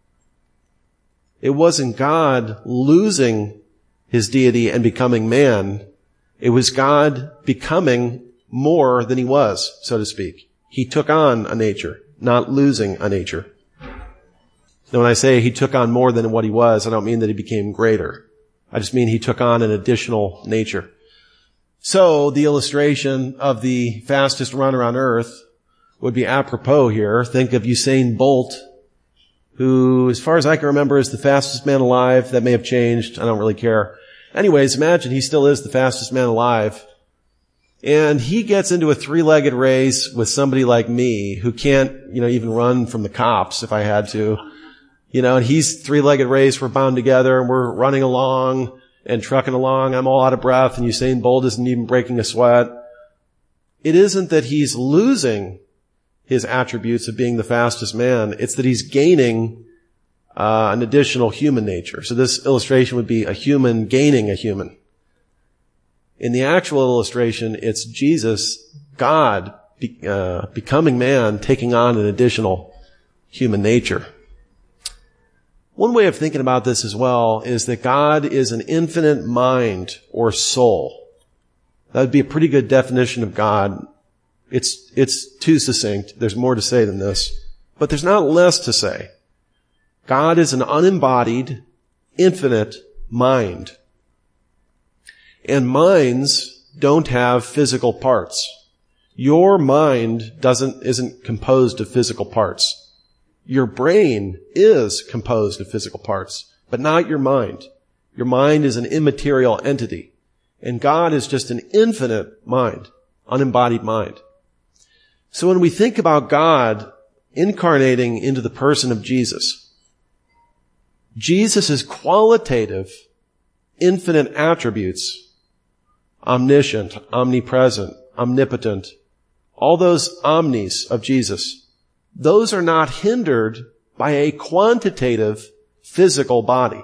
It wasn't God losing his deity and becoming man. It was God becoming more than he was, so to speak. He took on a nature, not losing a nature. Now, when I say he took on more than what he was, I don't mean that he became greater. I just mean he took on an additional nature. So the illustration of the fastest runner on earth would be apropos here. Think of Usain Bolt, who, as far as I can remember, is the fastest man alive. That may have changed. I don't really care. Anyways, imagine he still is the fastest man alive. And he gets into a three-legged race with somebody like me who can't, you know, even run from the cops if I had to. You know, and he's three-legged race. We're bound together and we're running along and trucking along. I'm all out of breath and Usain Bolt isn't even breaking a sweat. It isn't that he's losing his attributes of being the fastest man. It's that he's gaining uh, an additional human nature. So this illustration would be a human gaining a human. In the actual illustration, it's Jesus, God, be, uh, becoming man, taking on an additional human nature. One way of thinking about this as well is that God is an infinite mind or soul. That would be a pretty good definition of God. It's, it's too succinct. There's more to say than this. But there's not less to say. God is an unembodied, infinite mind. And minds don't have physical parts. Your mind doesn't, isn't composed of physical parts. Your brain is composed of physical parts, but not your mind. Your mind is an immaterial entity, and God is just an infinite mind, unembodied mind. So when we think about God incarnating into the person of Jesus, Jesus' qualitative, infinite attributes, omniscient, omnipresent, omnipotent, all those omnis of Jesus, those are not hindered by a quantitative physical body.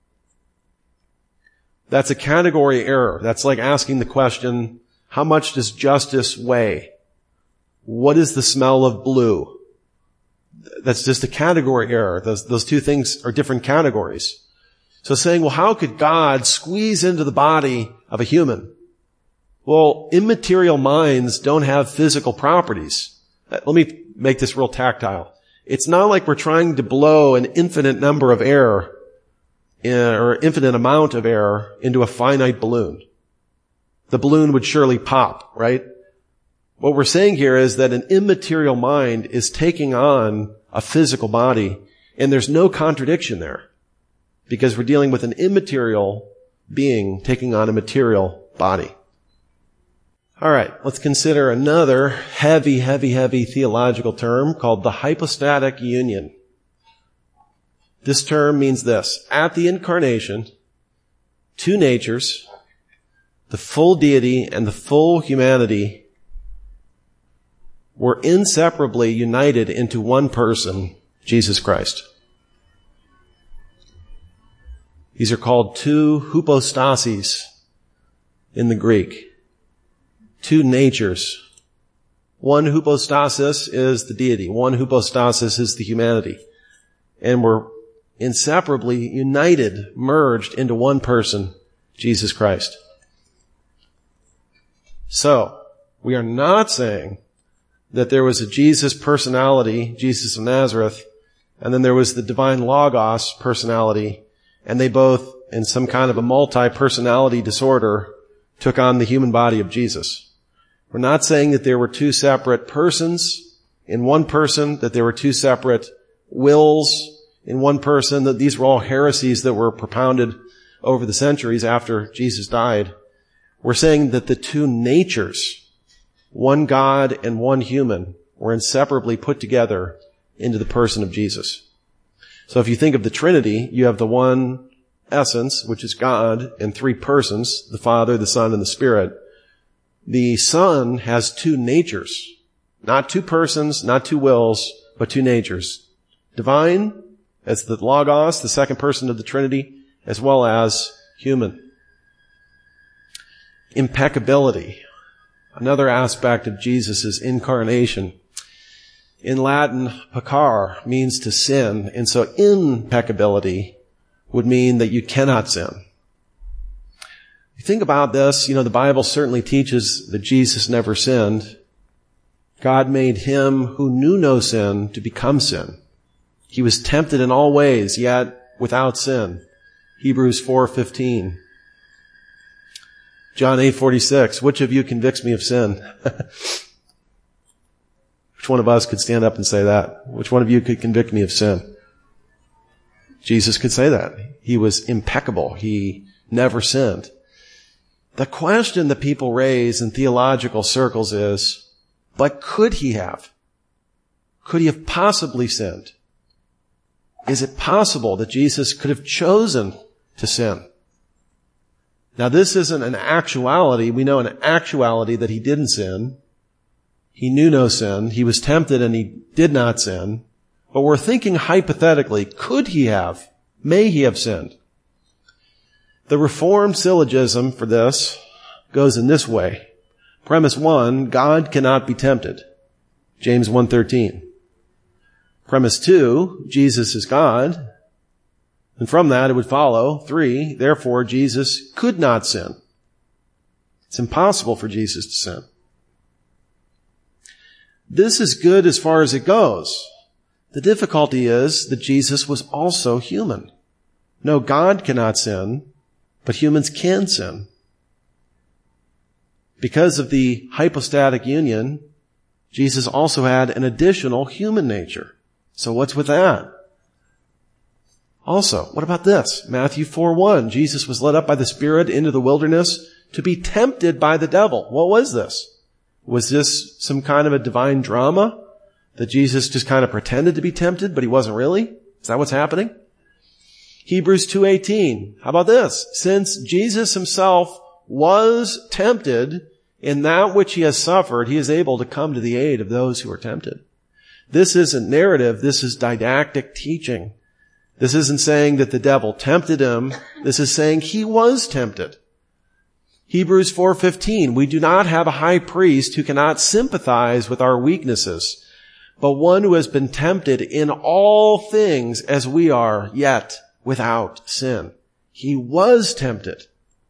That's a category error. That's like asking the question, how much does justice weigh? What is the smell of blue? That's just a category error. Those, those two things are different categories. So saying, well, how could God squeeze into the body of a human? Well, immaterial minds don't have physical properties. Let me make this real tactile. It's not like we're trying to blow an infinite number of air or infinite amount of air into a finite balloon. The balloon would surely pop, right? What we're saying here is that an immaterial mind is taking on a physical body, and there's no contradiction there, because we're dealing with an immaterial being taking on a material body. All right, let's consider another heavy, heavy, heavy theological term called the hypostatic union. This term means this: at the incarnation, two natures, the full deity and the full humanity, were inseparably united into one person, Jesus Christ. These are called two hypostases in the Greek. Two natures. One hypostasis is the deity. One hypostasis is the humanity. And we're inseparably united, merged into one person, Jesus Christ. So, we are not saying that there was a Jesus personality, Jesus of Nazareth, and then there was the divine Logos personality, and they both, in some kind of a multi-personality disorder, took on the human body of Jesus. We're not saying that there were two separate persons in one person, that there were two separate wills in one person, that these were all heresies that were propounded over the centuries after Jesus died. We're saying that the two natures, one God and one human, were inseparably put together into the person of Jesus. So if you think of the Trinity, you have the one essence, which is God, and three persons, the Father, the Son, and the Spirit. The Son has two natures, not two persons, not two wills, but two natures. Divine, as the Logos, the second person of the Trinity, as well as human. Impeccability, another aspect of Jesus' incarnation. In Latin, peccar means to sin, and so impeccability would mean that you cannot sin. You think about this, you know, the Bible certainly teaches that Jesus never sinned. God made him who knew no sin to become sin. He was tempted in all ways, yet without sin. Hebrews four fifteen. John eight forty-six. Which of you convicts me of sin? Which one of us could stand up and say that? Which one of you could convict me of sin? Jesus could say that. He was impeccable. He never sinned. The question that people raise in theological circles is, but could he have? Could he have possibly sinned? Is it possible that Jesus could have chosen to sin? Now, this isn't an actuality. We know an actuality that he didn't sin. He knew no sin. He was tempted and he did not sin. But we're thinking hypothetically, could he have? May he have sinned? The Reformed syllogism for this goes in this way. Premise one, God cannot be tempted. James one thirteen. Premise two, Jesus is God. And from that it would follow, three, therefore Jesus could not sin. It's impossible for Jesus to sin. This is good as far as it goes. The difficulty is that Jesus was also human. No, God cannot sin, but humans can sin. Because of the hypostatic union, Jesus also had an additional human nature. So what's with that? Also, what about this? Matthew four one, Jesus was led up by the Spirit into the wilderness to be tempted by the devil. What was this? Was this some kind of a divine drama that Jesus just kind of pretended to be tempted, but he wasn't really? Is that what's happening? Hebrews two eighteen. How about this? Since Jesus himself was tempted in that which he has suffered, he is able to come to the aid of those who are tempted. This isn't narrative. This is didactic teaching. This isn't saying that the devil tempted him. This is saying he was tempted. Hebrews four fifteen, we do not have a high priest who cannot sympathize with our weaknesses, but one who has been tempted in all things as we are, yet without sin. He was tempted.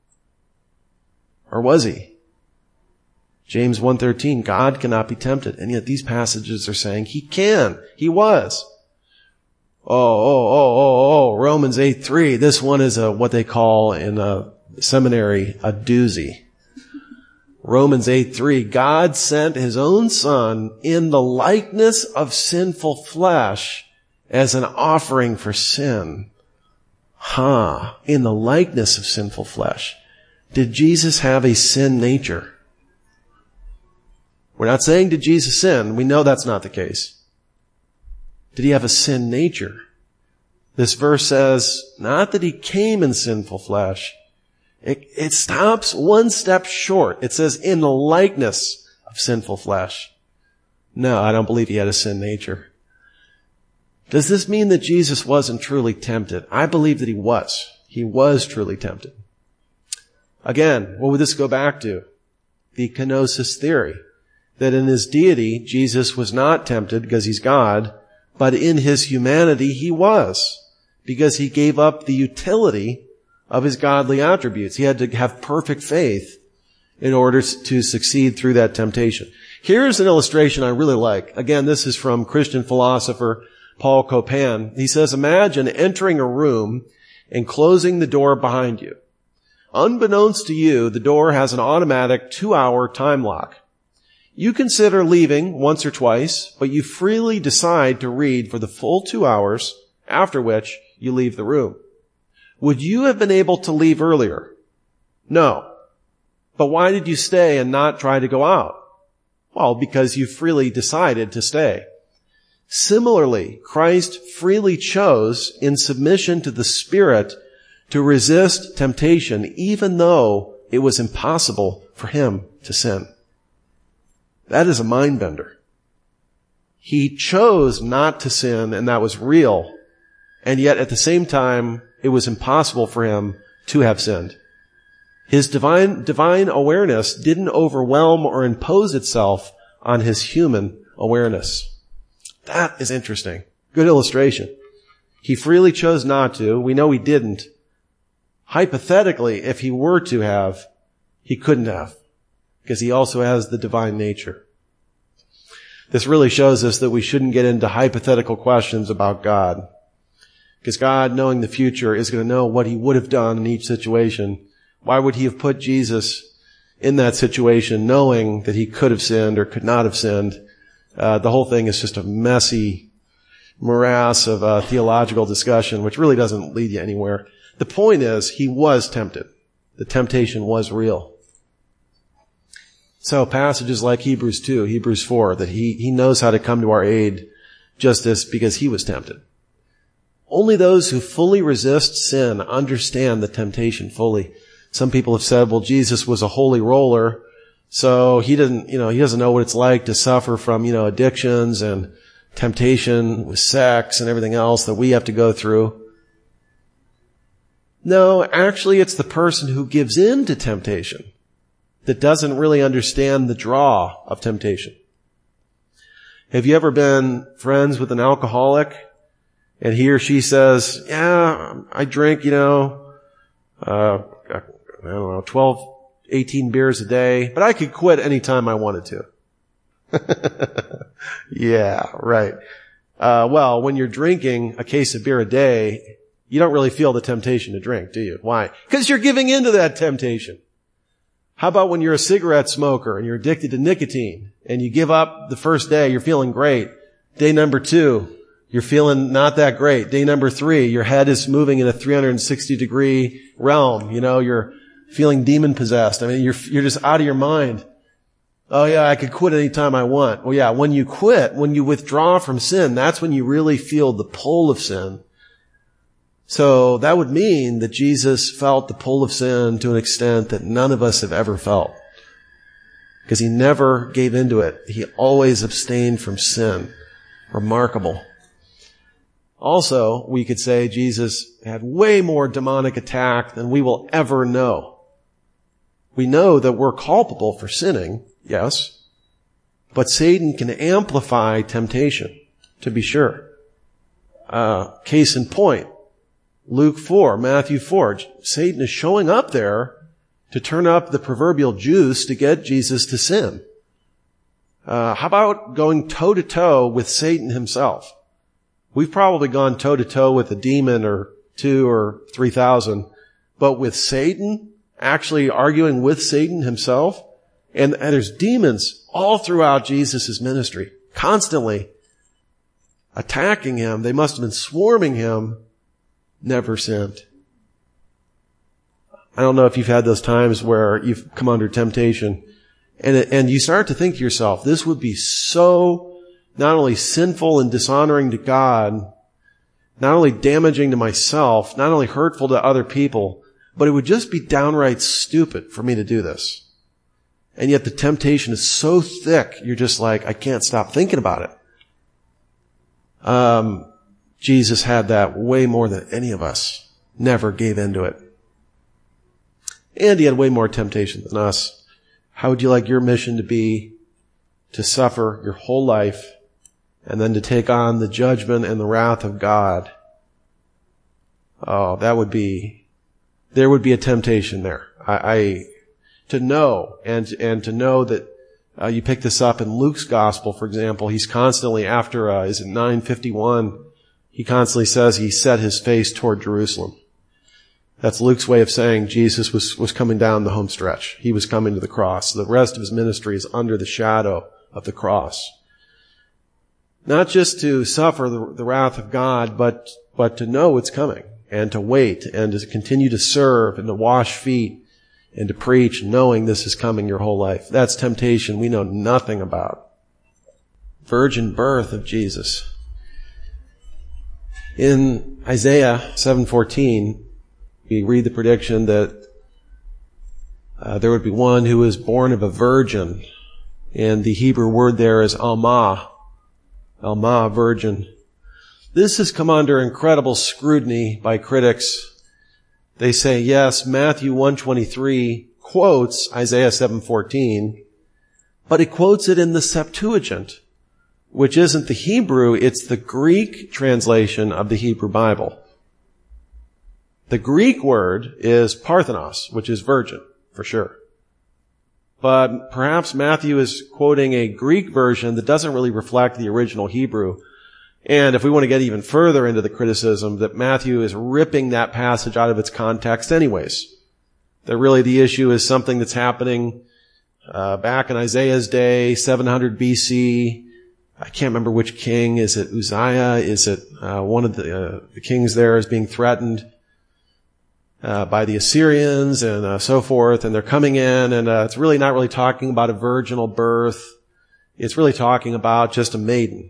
Or was he? James one thirteen, God cannot be tempted, and yet these passages are saying he can. He was. Oh, oh, oh, oh, oh, Romans eight three, this one is a, what they call in a seminary, a doozy. Romans eight three, God sent his own Son in the likeness of sinful flesh as an offering for sin. Huh. In the likeness of sinful flesh. Did Jesus have a sin nature? We're not saying did Jesus sin. We know that's not the case. Did he have a sin nature? This verse says, not that he came in sinful flesh. It, it stops one step short. It says, in the likeness of sinful flesh. No, I don't believe he had a sin nature. Does this mean that Jesus wasn't truly tempted? I believe that he was. He was truly tempted. Again, what would this go back to? The kenosis theory. That in his deity, Jesus was not tempted because he's God, but in his humanity, he was. Because he gave up the utility of his godly attributes. He had to have perfect faith in order to succeed through that temptation. Here's an illustration I really like. Again, this is from Christian philosopher Paul Copan. He says, imagine entering a room and closing the door behind you. Unbeknownst to you, the door has an automatic two-hour time lock. You consider leaving once or twice, but you freely decide to read for the full two hours, after which you leave the room. Would you have been able to leave earlier? No. But why did you stay and not try to go out? Well, because you freely decided to stay. Similarly, Christ freely chose, in submission to the Spirit, to resist temptation, even though it was impossible for him to sin. That is a mind bender. He chose not to sin, and that was real. And yet, at the same time, it was impossible for him to have sinned. His divine, divine awareness didn't overwhelm or impose itself on his human awareness. That is interesting. Good illustration. He freely chose not to. We know he didn't. Hypothetically, if he were to have, he couldn't have, because he also has the divine nature. This really shows us that we shouldn't get into hypothetical questions about God, because God, knowing the future, is going to know what he would have done in each situation. Why would he have put Jesus in that situation knowing that he could have sinned or could not have sinned? Uh, the whole thing is just a messy morass of uh, theological discussion, which really doesn't lead you anywhere. The point is, he was tempted. The temptation was real. So passages like Hebrews two, Hebrews four, that he, he knows how to come to our aid just as because he was tempted. Only those who fully resist sin understand the temptation fully. Some people have said, well, Jesus was a holy roller, so he didn't, you know, he doesn't know what it's like to suffer from, you know, addictions and temptation with sex and everything else that we have to go through. No, actually, it's the person who gives in to temptation that doesn't really understand the draw of temptation. Have you ever been friends with an alcoholic and he or she says, yeah, I drink, you know, uh, I don't know, twelve, eighteen beers a day, but I could quit anytime I wanted to. Yeah, right. Uh, well, when you're drinking a case of beer a day, you don't really feel the temptation to drink, do you? Why? Because you're giving in to that temptation. How about when you're a cigarette smoker and you're addicted to nicotine and you give up the first day, you're feeling great. Day number two, You're feeling not that great. Day number three, your head is moving in a three hundred sixty degree realm. You know, you're feeling demon possessed. I mean, you're, you're just out of your mind. Oh yeah, I could quit anytime I want. Well yeah, when you quit, when you withdraw from sin, that's when you really feel the pull of sin. So that would mean that Jesus felt the pull of sin to an extent that none of us have ever felt. Because he never gave into it. He always abstained from sin. Remarkable. Also, we could say Jesus had way more demonic attack than we will ever know. We know that we're culpable for sinning, yes, but Satan can amplify temptation, to be sure. Uh, case in point, Luke four, Matthew four, Satan is showing up there to turn up the proverbial juice to get Jesus to sin. Uh, how about going toe-to-toe with Satan himself? We've probably gone toe-to-toe with a demon or two or three thousand, but with Satan, actually arguing with Satan himself, and, and there's demons all throughout Jesus' ministry, constantly attacking him. They must have been swarming him, never sinned. I don't know if you've had those times where you've come under temptation and it, and you start to think to yourself, this would be so not only sinful and dishonoring to God, not only damaging to myself, not only hurtful to other people, but it would just be downright stupid for me to do this. And yet the temptation is so thick, you're just like, I can't stop thinking about it. Um, Jesus had that way more than any of us. Never gave into it. And he had way more temptation than us. How would you like your mission to be? To suffer your whole life and then to take on the judgment and the wrath of God. Oh, that would be, there would be a temptation there. I, I to know and, and to know that, uh, you pick this up in Luke's gospel, for example, he's constantly after, uh, is it nine fifty-one? He constantly says he set his face toward Jerusalem. That's Luke's way of saying Jesus was, was coming down the home stretch. He was coming to the cross. The rest of his ministry is under the shadow of the cross. Not just to suffer the, the wrath of God, but, but to know it's coming and to wait and to continue to serve and to wash feet and to preach knowing this is coming your whole life. That's temptation we know nothing about. Virgin birth of Jesus. In Isaiah seven fourteen, we read the prediction that uh, there would be one who is born of a virgin. And the Hebrew word there is Almah. Almah, virgin. This has come under incredible scrutiny by critics. They say, yes, Matthew one twenty-three quotes Isaiah seven fourteen, but it quotes it in the Septuagint, which isn't the Hebrew, it's the Greek translation of the Hebrew Bible. The Greek word is Parthenos, which is virgin, for sure. But perhaps Matthew is quoting a Greek version that doesn't really reflect the original Hebrew. And if we want to get even further into the criticism, that Matthew is ripping that passage out of its context anyways. That really the issue is something that's happening uh, back in Isaiah's day, seven hundred B C. I can't remember which king. Is it Uzziah? Is it uh, one of the, uh, the kings there is being threatened uh, by the Assyrians and uh, so forth, and they're coming in, and uh, it's really not really talking about a virginal birth. It's really talking about just a maiden.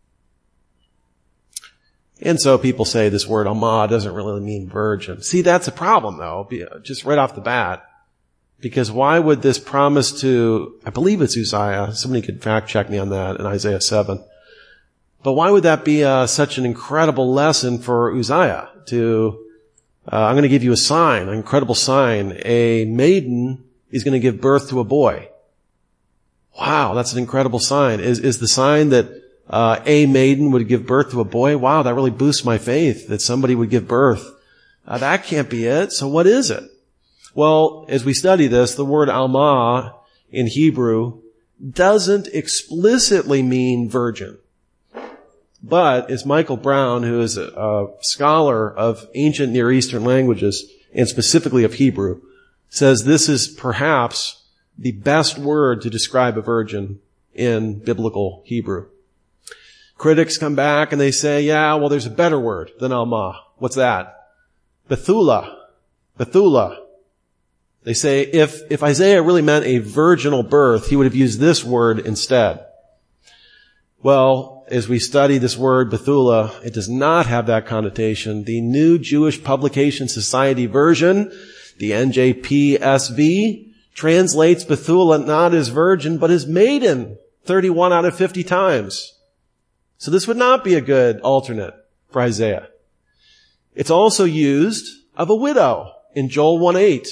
And so people say this word Almah doesn't really mean virgin. See, that's a problem though, just right off the bat. Because why would this promise to, I believe it's Uzziah, somebody could fact check me on that in Isaiah seven. But why would that be uh, such an incredible lesson for Uzziah to, uh, I'm going to give you a sign, an incredible sign. A maiden is going to give birth to a boy. Wow, that's an incredible sign. Is, is the sign that Uh, a maiden would give birth to a boy? Wow, that really boosts my faith that somebody would give birth. Uh, that can't be it. So what is it? Well, as we study this, the word Almah in Hebrew doesn't explicitly mean virgin. But as Michael Brown, who is a, a scholar of ancient Near Eastern languages, and specifically of Hebrew, says this is perhaps the best word to describe a virgin in biblical Hebrew. Critics come back and they say, yeah, well, there's a better word than Alma. What's that? Bethula. Bethula. They say if, if Isaiah really meant a virginal birth, he would have used this word instead. Well, as we study this word Bethula, it does not have that connotation. The New Jewish Publication Society version, the N J P S V, translates Bethula not as virgin, but as maiden, thirty-one out of fifty times. So this would not be a good alternate for Isaiah. It's also used of a widow in Joel one eight.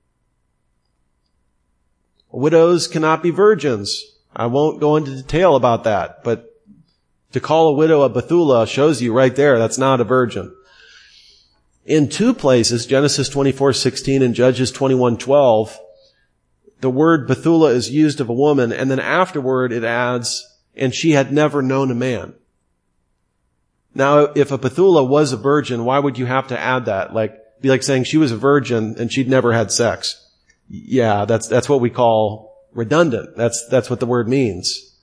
Widows cannot be virgins. I won't go into detail about that, but to call a widow a Bethula shows you right there that's not a virgin. In two places, Genesis twenty-four sixteen and Judges twenty-one twelve, the word Bethula is used of a woman, and then afterward it adds, and she had never known a man. Now, if a Bethula was a virgin, why would you have to add that? Like, be like saying she was a virgin and she'd never had sex. Yeah, that's, that's what we call redundant. That's, that's what the word means.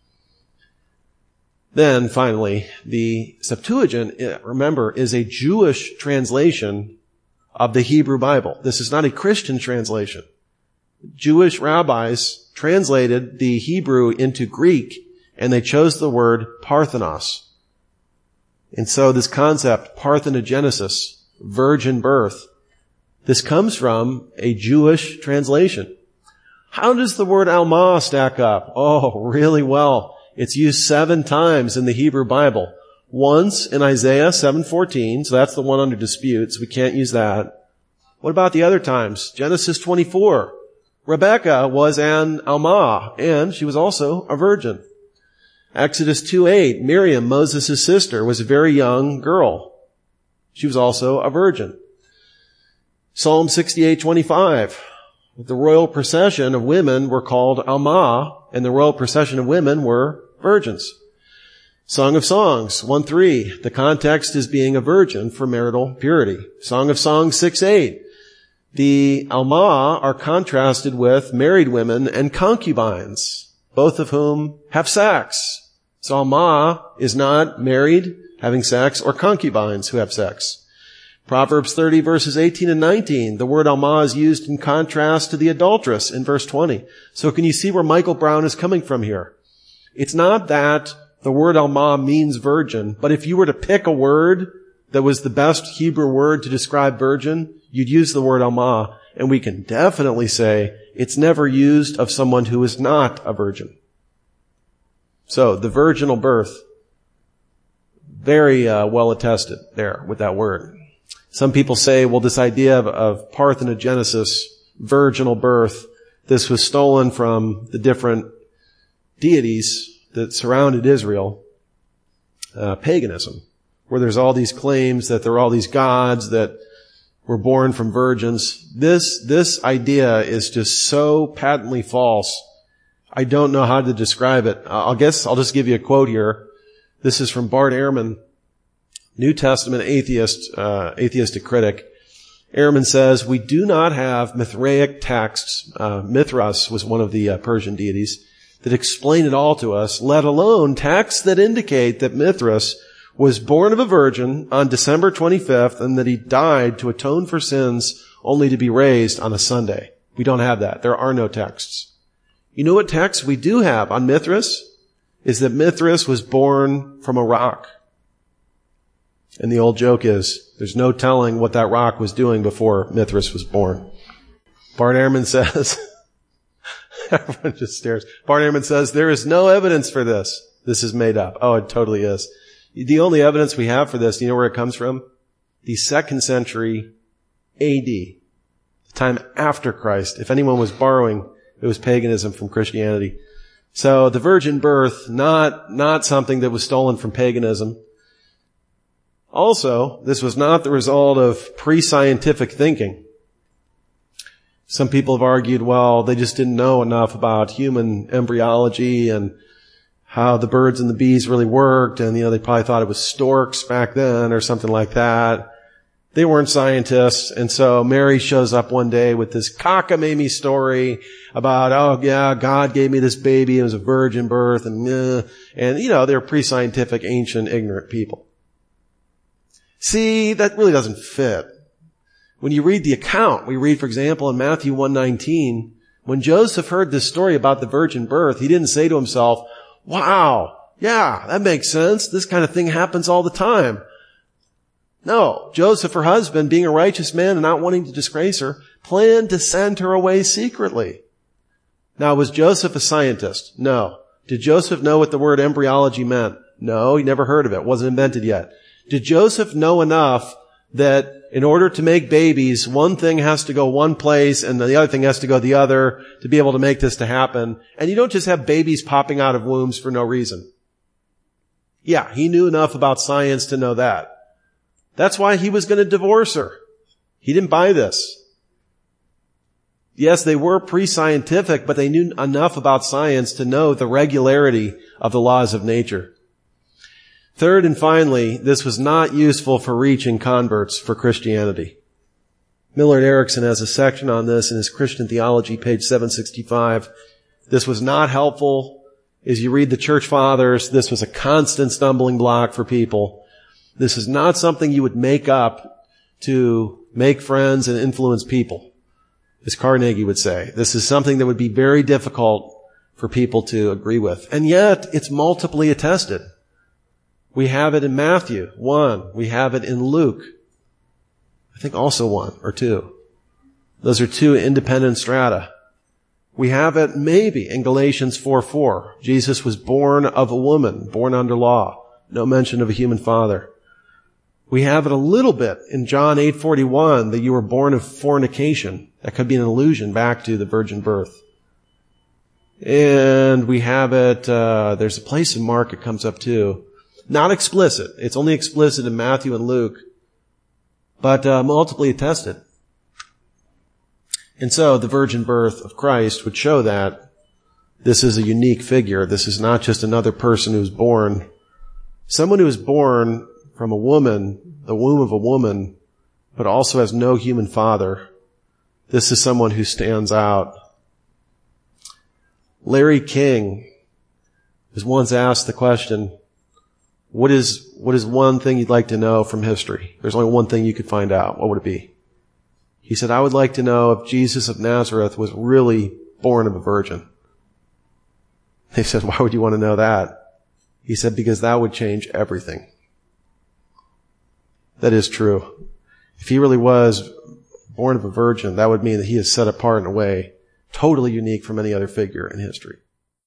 Then finally, the Septuagint, remember, is a Jewish translation of the Hebrew Bible. This is not a Christian translation. Jewish rabbis translated the Hebrew into Greek, and they chose the word Parthenos. And so this concept, parthenogenesis, virgin birth, this comes from a Jewish translation. How does the word Alma stack up? Oh, really well. It's used seven times in the Hebrew Bible. Once in Isaiah seven fourteen, so that's the one under dispute, so we can't use that. What about the other times? Genesis twenty-four. Rebekah was an Alma, and she was also a virgin. Exodus two eight, Miriam, Moses' sister, was a very young girl. She was also a virgin. Psalm sixty-eight twenty-five, the royal procession of women were called Alma, and the royal procession of women were virgins. Song of Songs one three, the context is being a virgin for marital purity. Song of Songs six eight, the Alma are contrasted with married women and concubines, both of whom have sex. So Alma is not married, having sex, or concubines who have sex. Proverbs thirty verses eighteen and nineteen, the word Alma is used in contrast to the adulteress in verse twenty. So can you see where Michael Brown is coming from here? It's not that the word Alma means virgin, but if you were to pick a word that was the best Hebrew word to describe virgin, you'd use the word Alma, and we can definitely say it's never used of someone who is not a virgin. So, the virginal birth, very uh, well attested there with that word. Some people say, well, this idea of, of parthenogenesis, virginal birth, this was stolen from the different deities that surrounded Israel, uh, paganism, where there's all these claims that there are all these gods that were born from virgins. This, this idea is just so patently false. I don't know how to describe it. I guess I'll just give you a quote here. This is from Bart Ehrman, New Testament atheist, uh, atheistic critic. Ehrman says, we do not have Mithraic texts, uh, Mithras was one of the uh, Persian deities, that explain it all to us, let alone texts that indicate that Mithras was born of a virgin on December twenty-fifth and that he died to atone for sins only to be raised on a Sunday. We don't have that. There are no texts. You know what text we do have on Mithras? Is that Mithras was born from a rock. And the old joke is, there's no telling what that rock was doing before Mithras was born. Bart Ehrman says, everyone just stares. Bart Ehrman says, there is no evidence for this. This is made up. Oh, it totally is. The only evidence we have for this, you know where it comes from? The second century A D. The time after Christ. If anyone was borrowing, it was paganism from Christianity. So the virgin birth, not, not something that was stolen from paganism. Also, this was not the result of pre-scientific thinking. Some people have argued, well, they just didn't know enough about human embryology and how the birds and the bees really worked, and, you know, they probably thought it was storks back then or something like that. They weren't scientists, and so Mary shows up one day with this cockamamie story about, oh yeah, God gave me this baby, it was a virgin birth, and uh, And, you know, they're pre-scientific, ancient, ignorant people. See, that really doesn't fit. When you read the account, we read, for example, in Matthew one nineteen, when Joseph heard this story about the virgin birth, he didn't say to himself, wow, yeah, that makes sense. This kind of thing happens all the time. No, Joseph, her husband, being a righteous man and not wanting to disgrace her, planned to send her away secretly. Now, was Joseph a scientist? No. Did Joseph know what the word embryology meant? No, he never heard of it. It wasn't invented yet. Did Joseph know enough that in order to make babies, one thing has to go one place and the other thing has to go the other to be able to make this to happen? And you don't just have babies popping out of wombs for no reason. Yeah, he knew enough about science to know that. That's why he was going to divorce her. He didn't buy this. Yes, they were pre-scientific, but they knew enough about science to know the regularity of the laws of nature. Third and finally, this was not useful for reaching converts for Christianity. Millard Erickson has a section on this in his Christian Theology, page seven sixty-five. This was not helpful. As you read the church fathers, this was a constant stumbling block for people. This is not something you would make up to make friends and influence people, as Carnegie would say. This is something that would be very difficult for people to agree with. And yet, it's multiply attested. We have it in Matthew, one. We have it in Luke. I think also one or two. Those are two independent strata. We have it maybe in Galatians four four. Jesus was born of a woman, born under law. No mention of a human father. We have it a little bit in John eight forty-one that you were born of fornication. That could be an allusion back to the virgin birth. And we have it, uh, there's a place in Mark it comes up too. Not explicit. It's only explicit in Matthew and Luke, but uh, multiply attested. And so the virgin birth of Christ would show that this is a unique figure. This is not just another person who's born. Someone who is born from a woman, the womb of a woman, but also has no human father. This is someone who stands out. Larry King was once asked the question, what is, what is one thing you'd like to know from history? There's only one thing you could find out. What would it be? He said, I would like to know if Jesus of Nazareth was really born of a virgin. They said, why would you want to know that? He said, because that would change everything. That is true. If he really was born of a virgin, that would mean that he is set apart in a way totally unique from any other figure in history.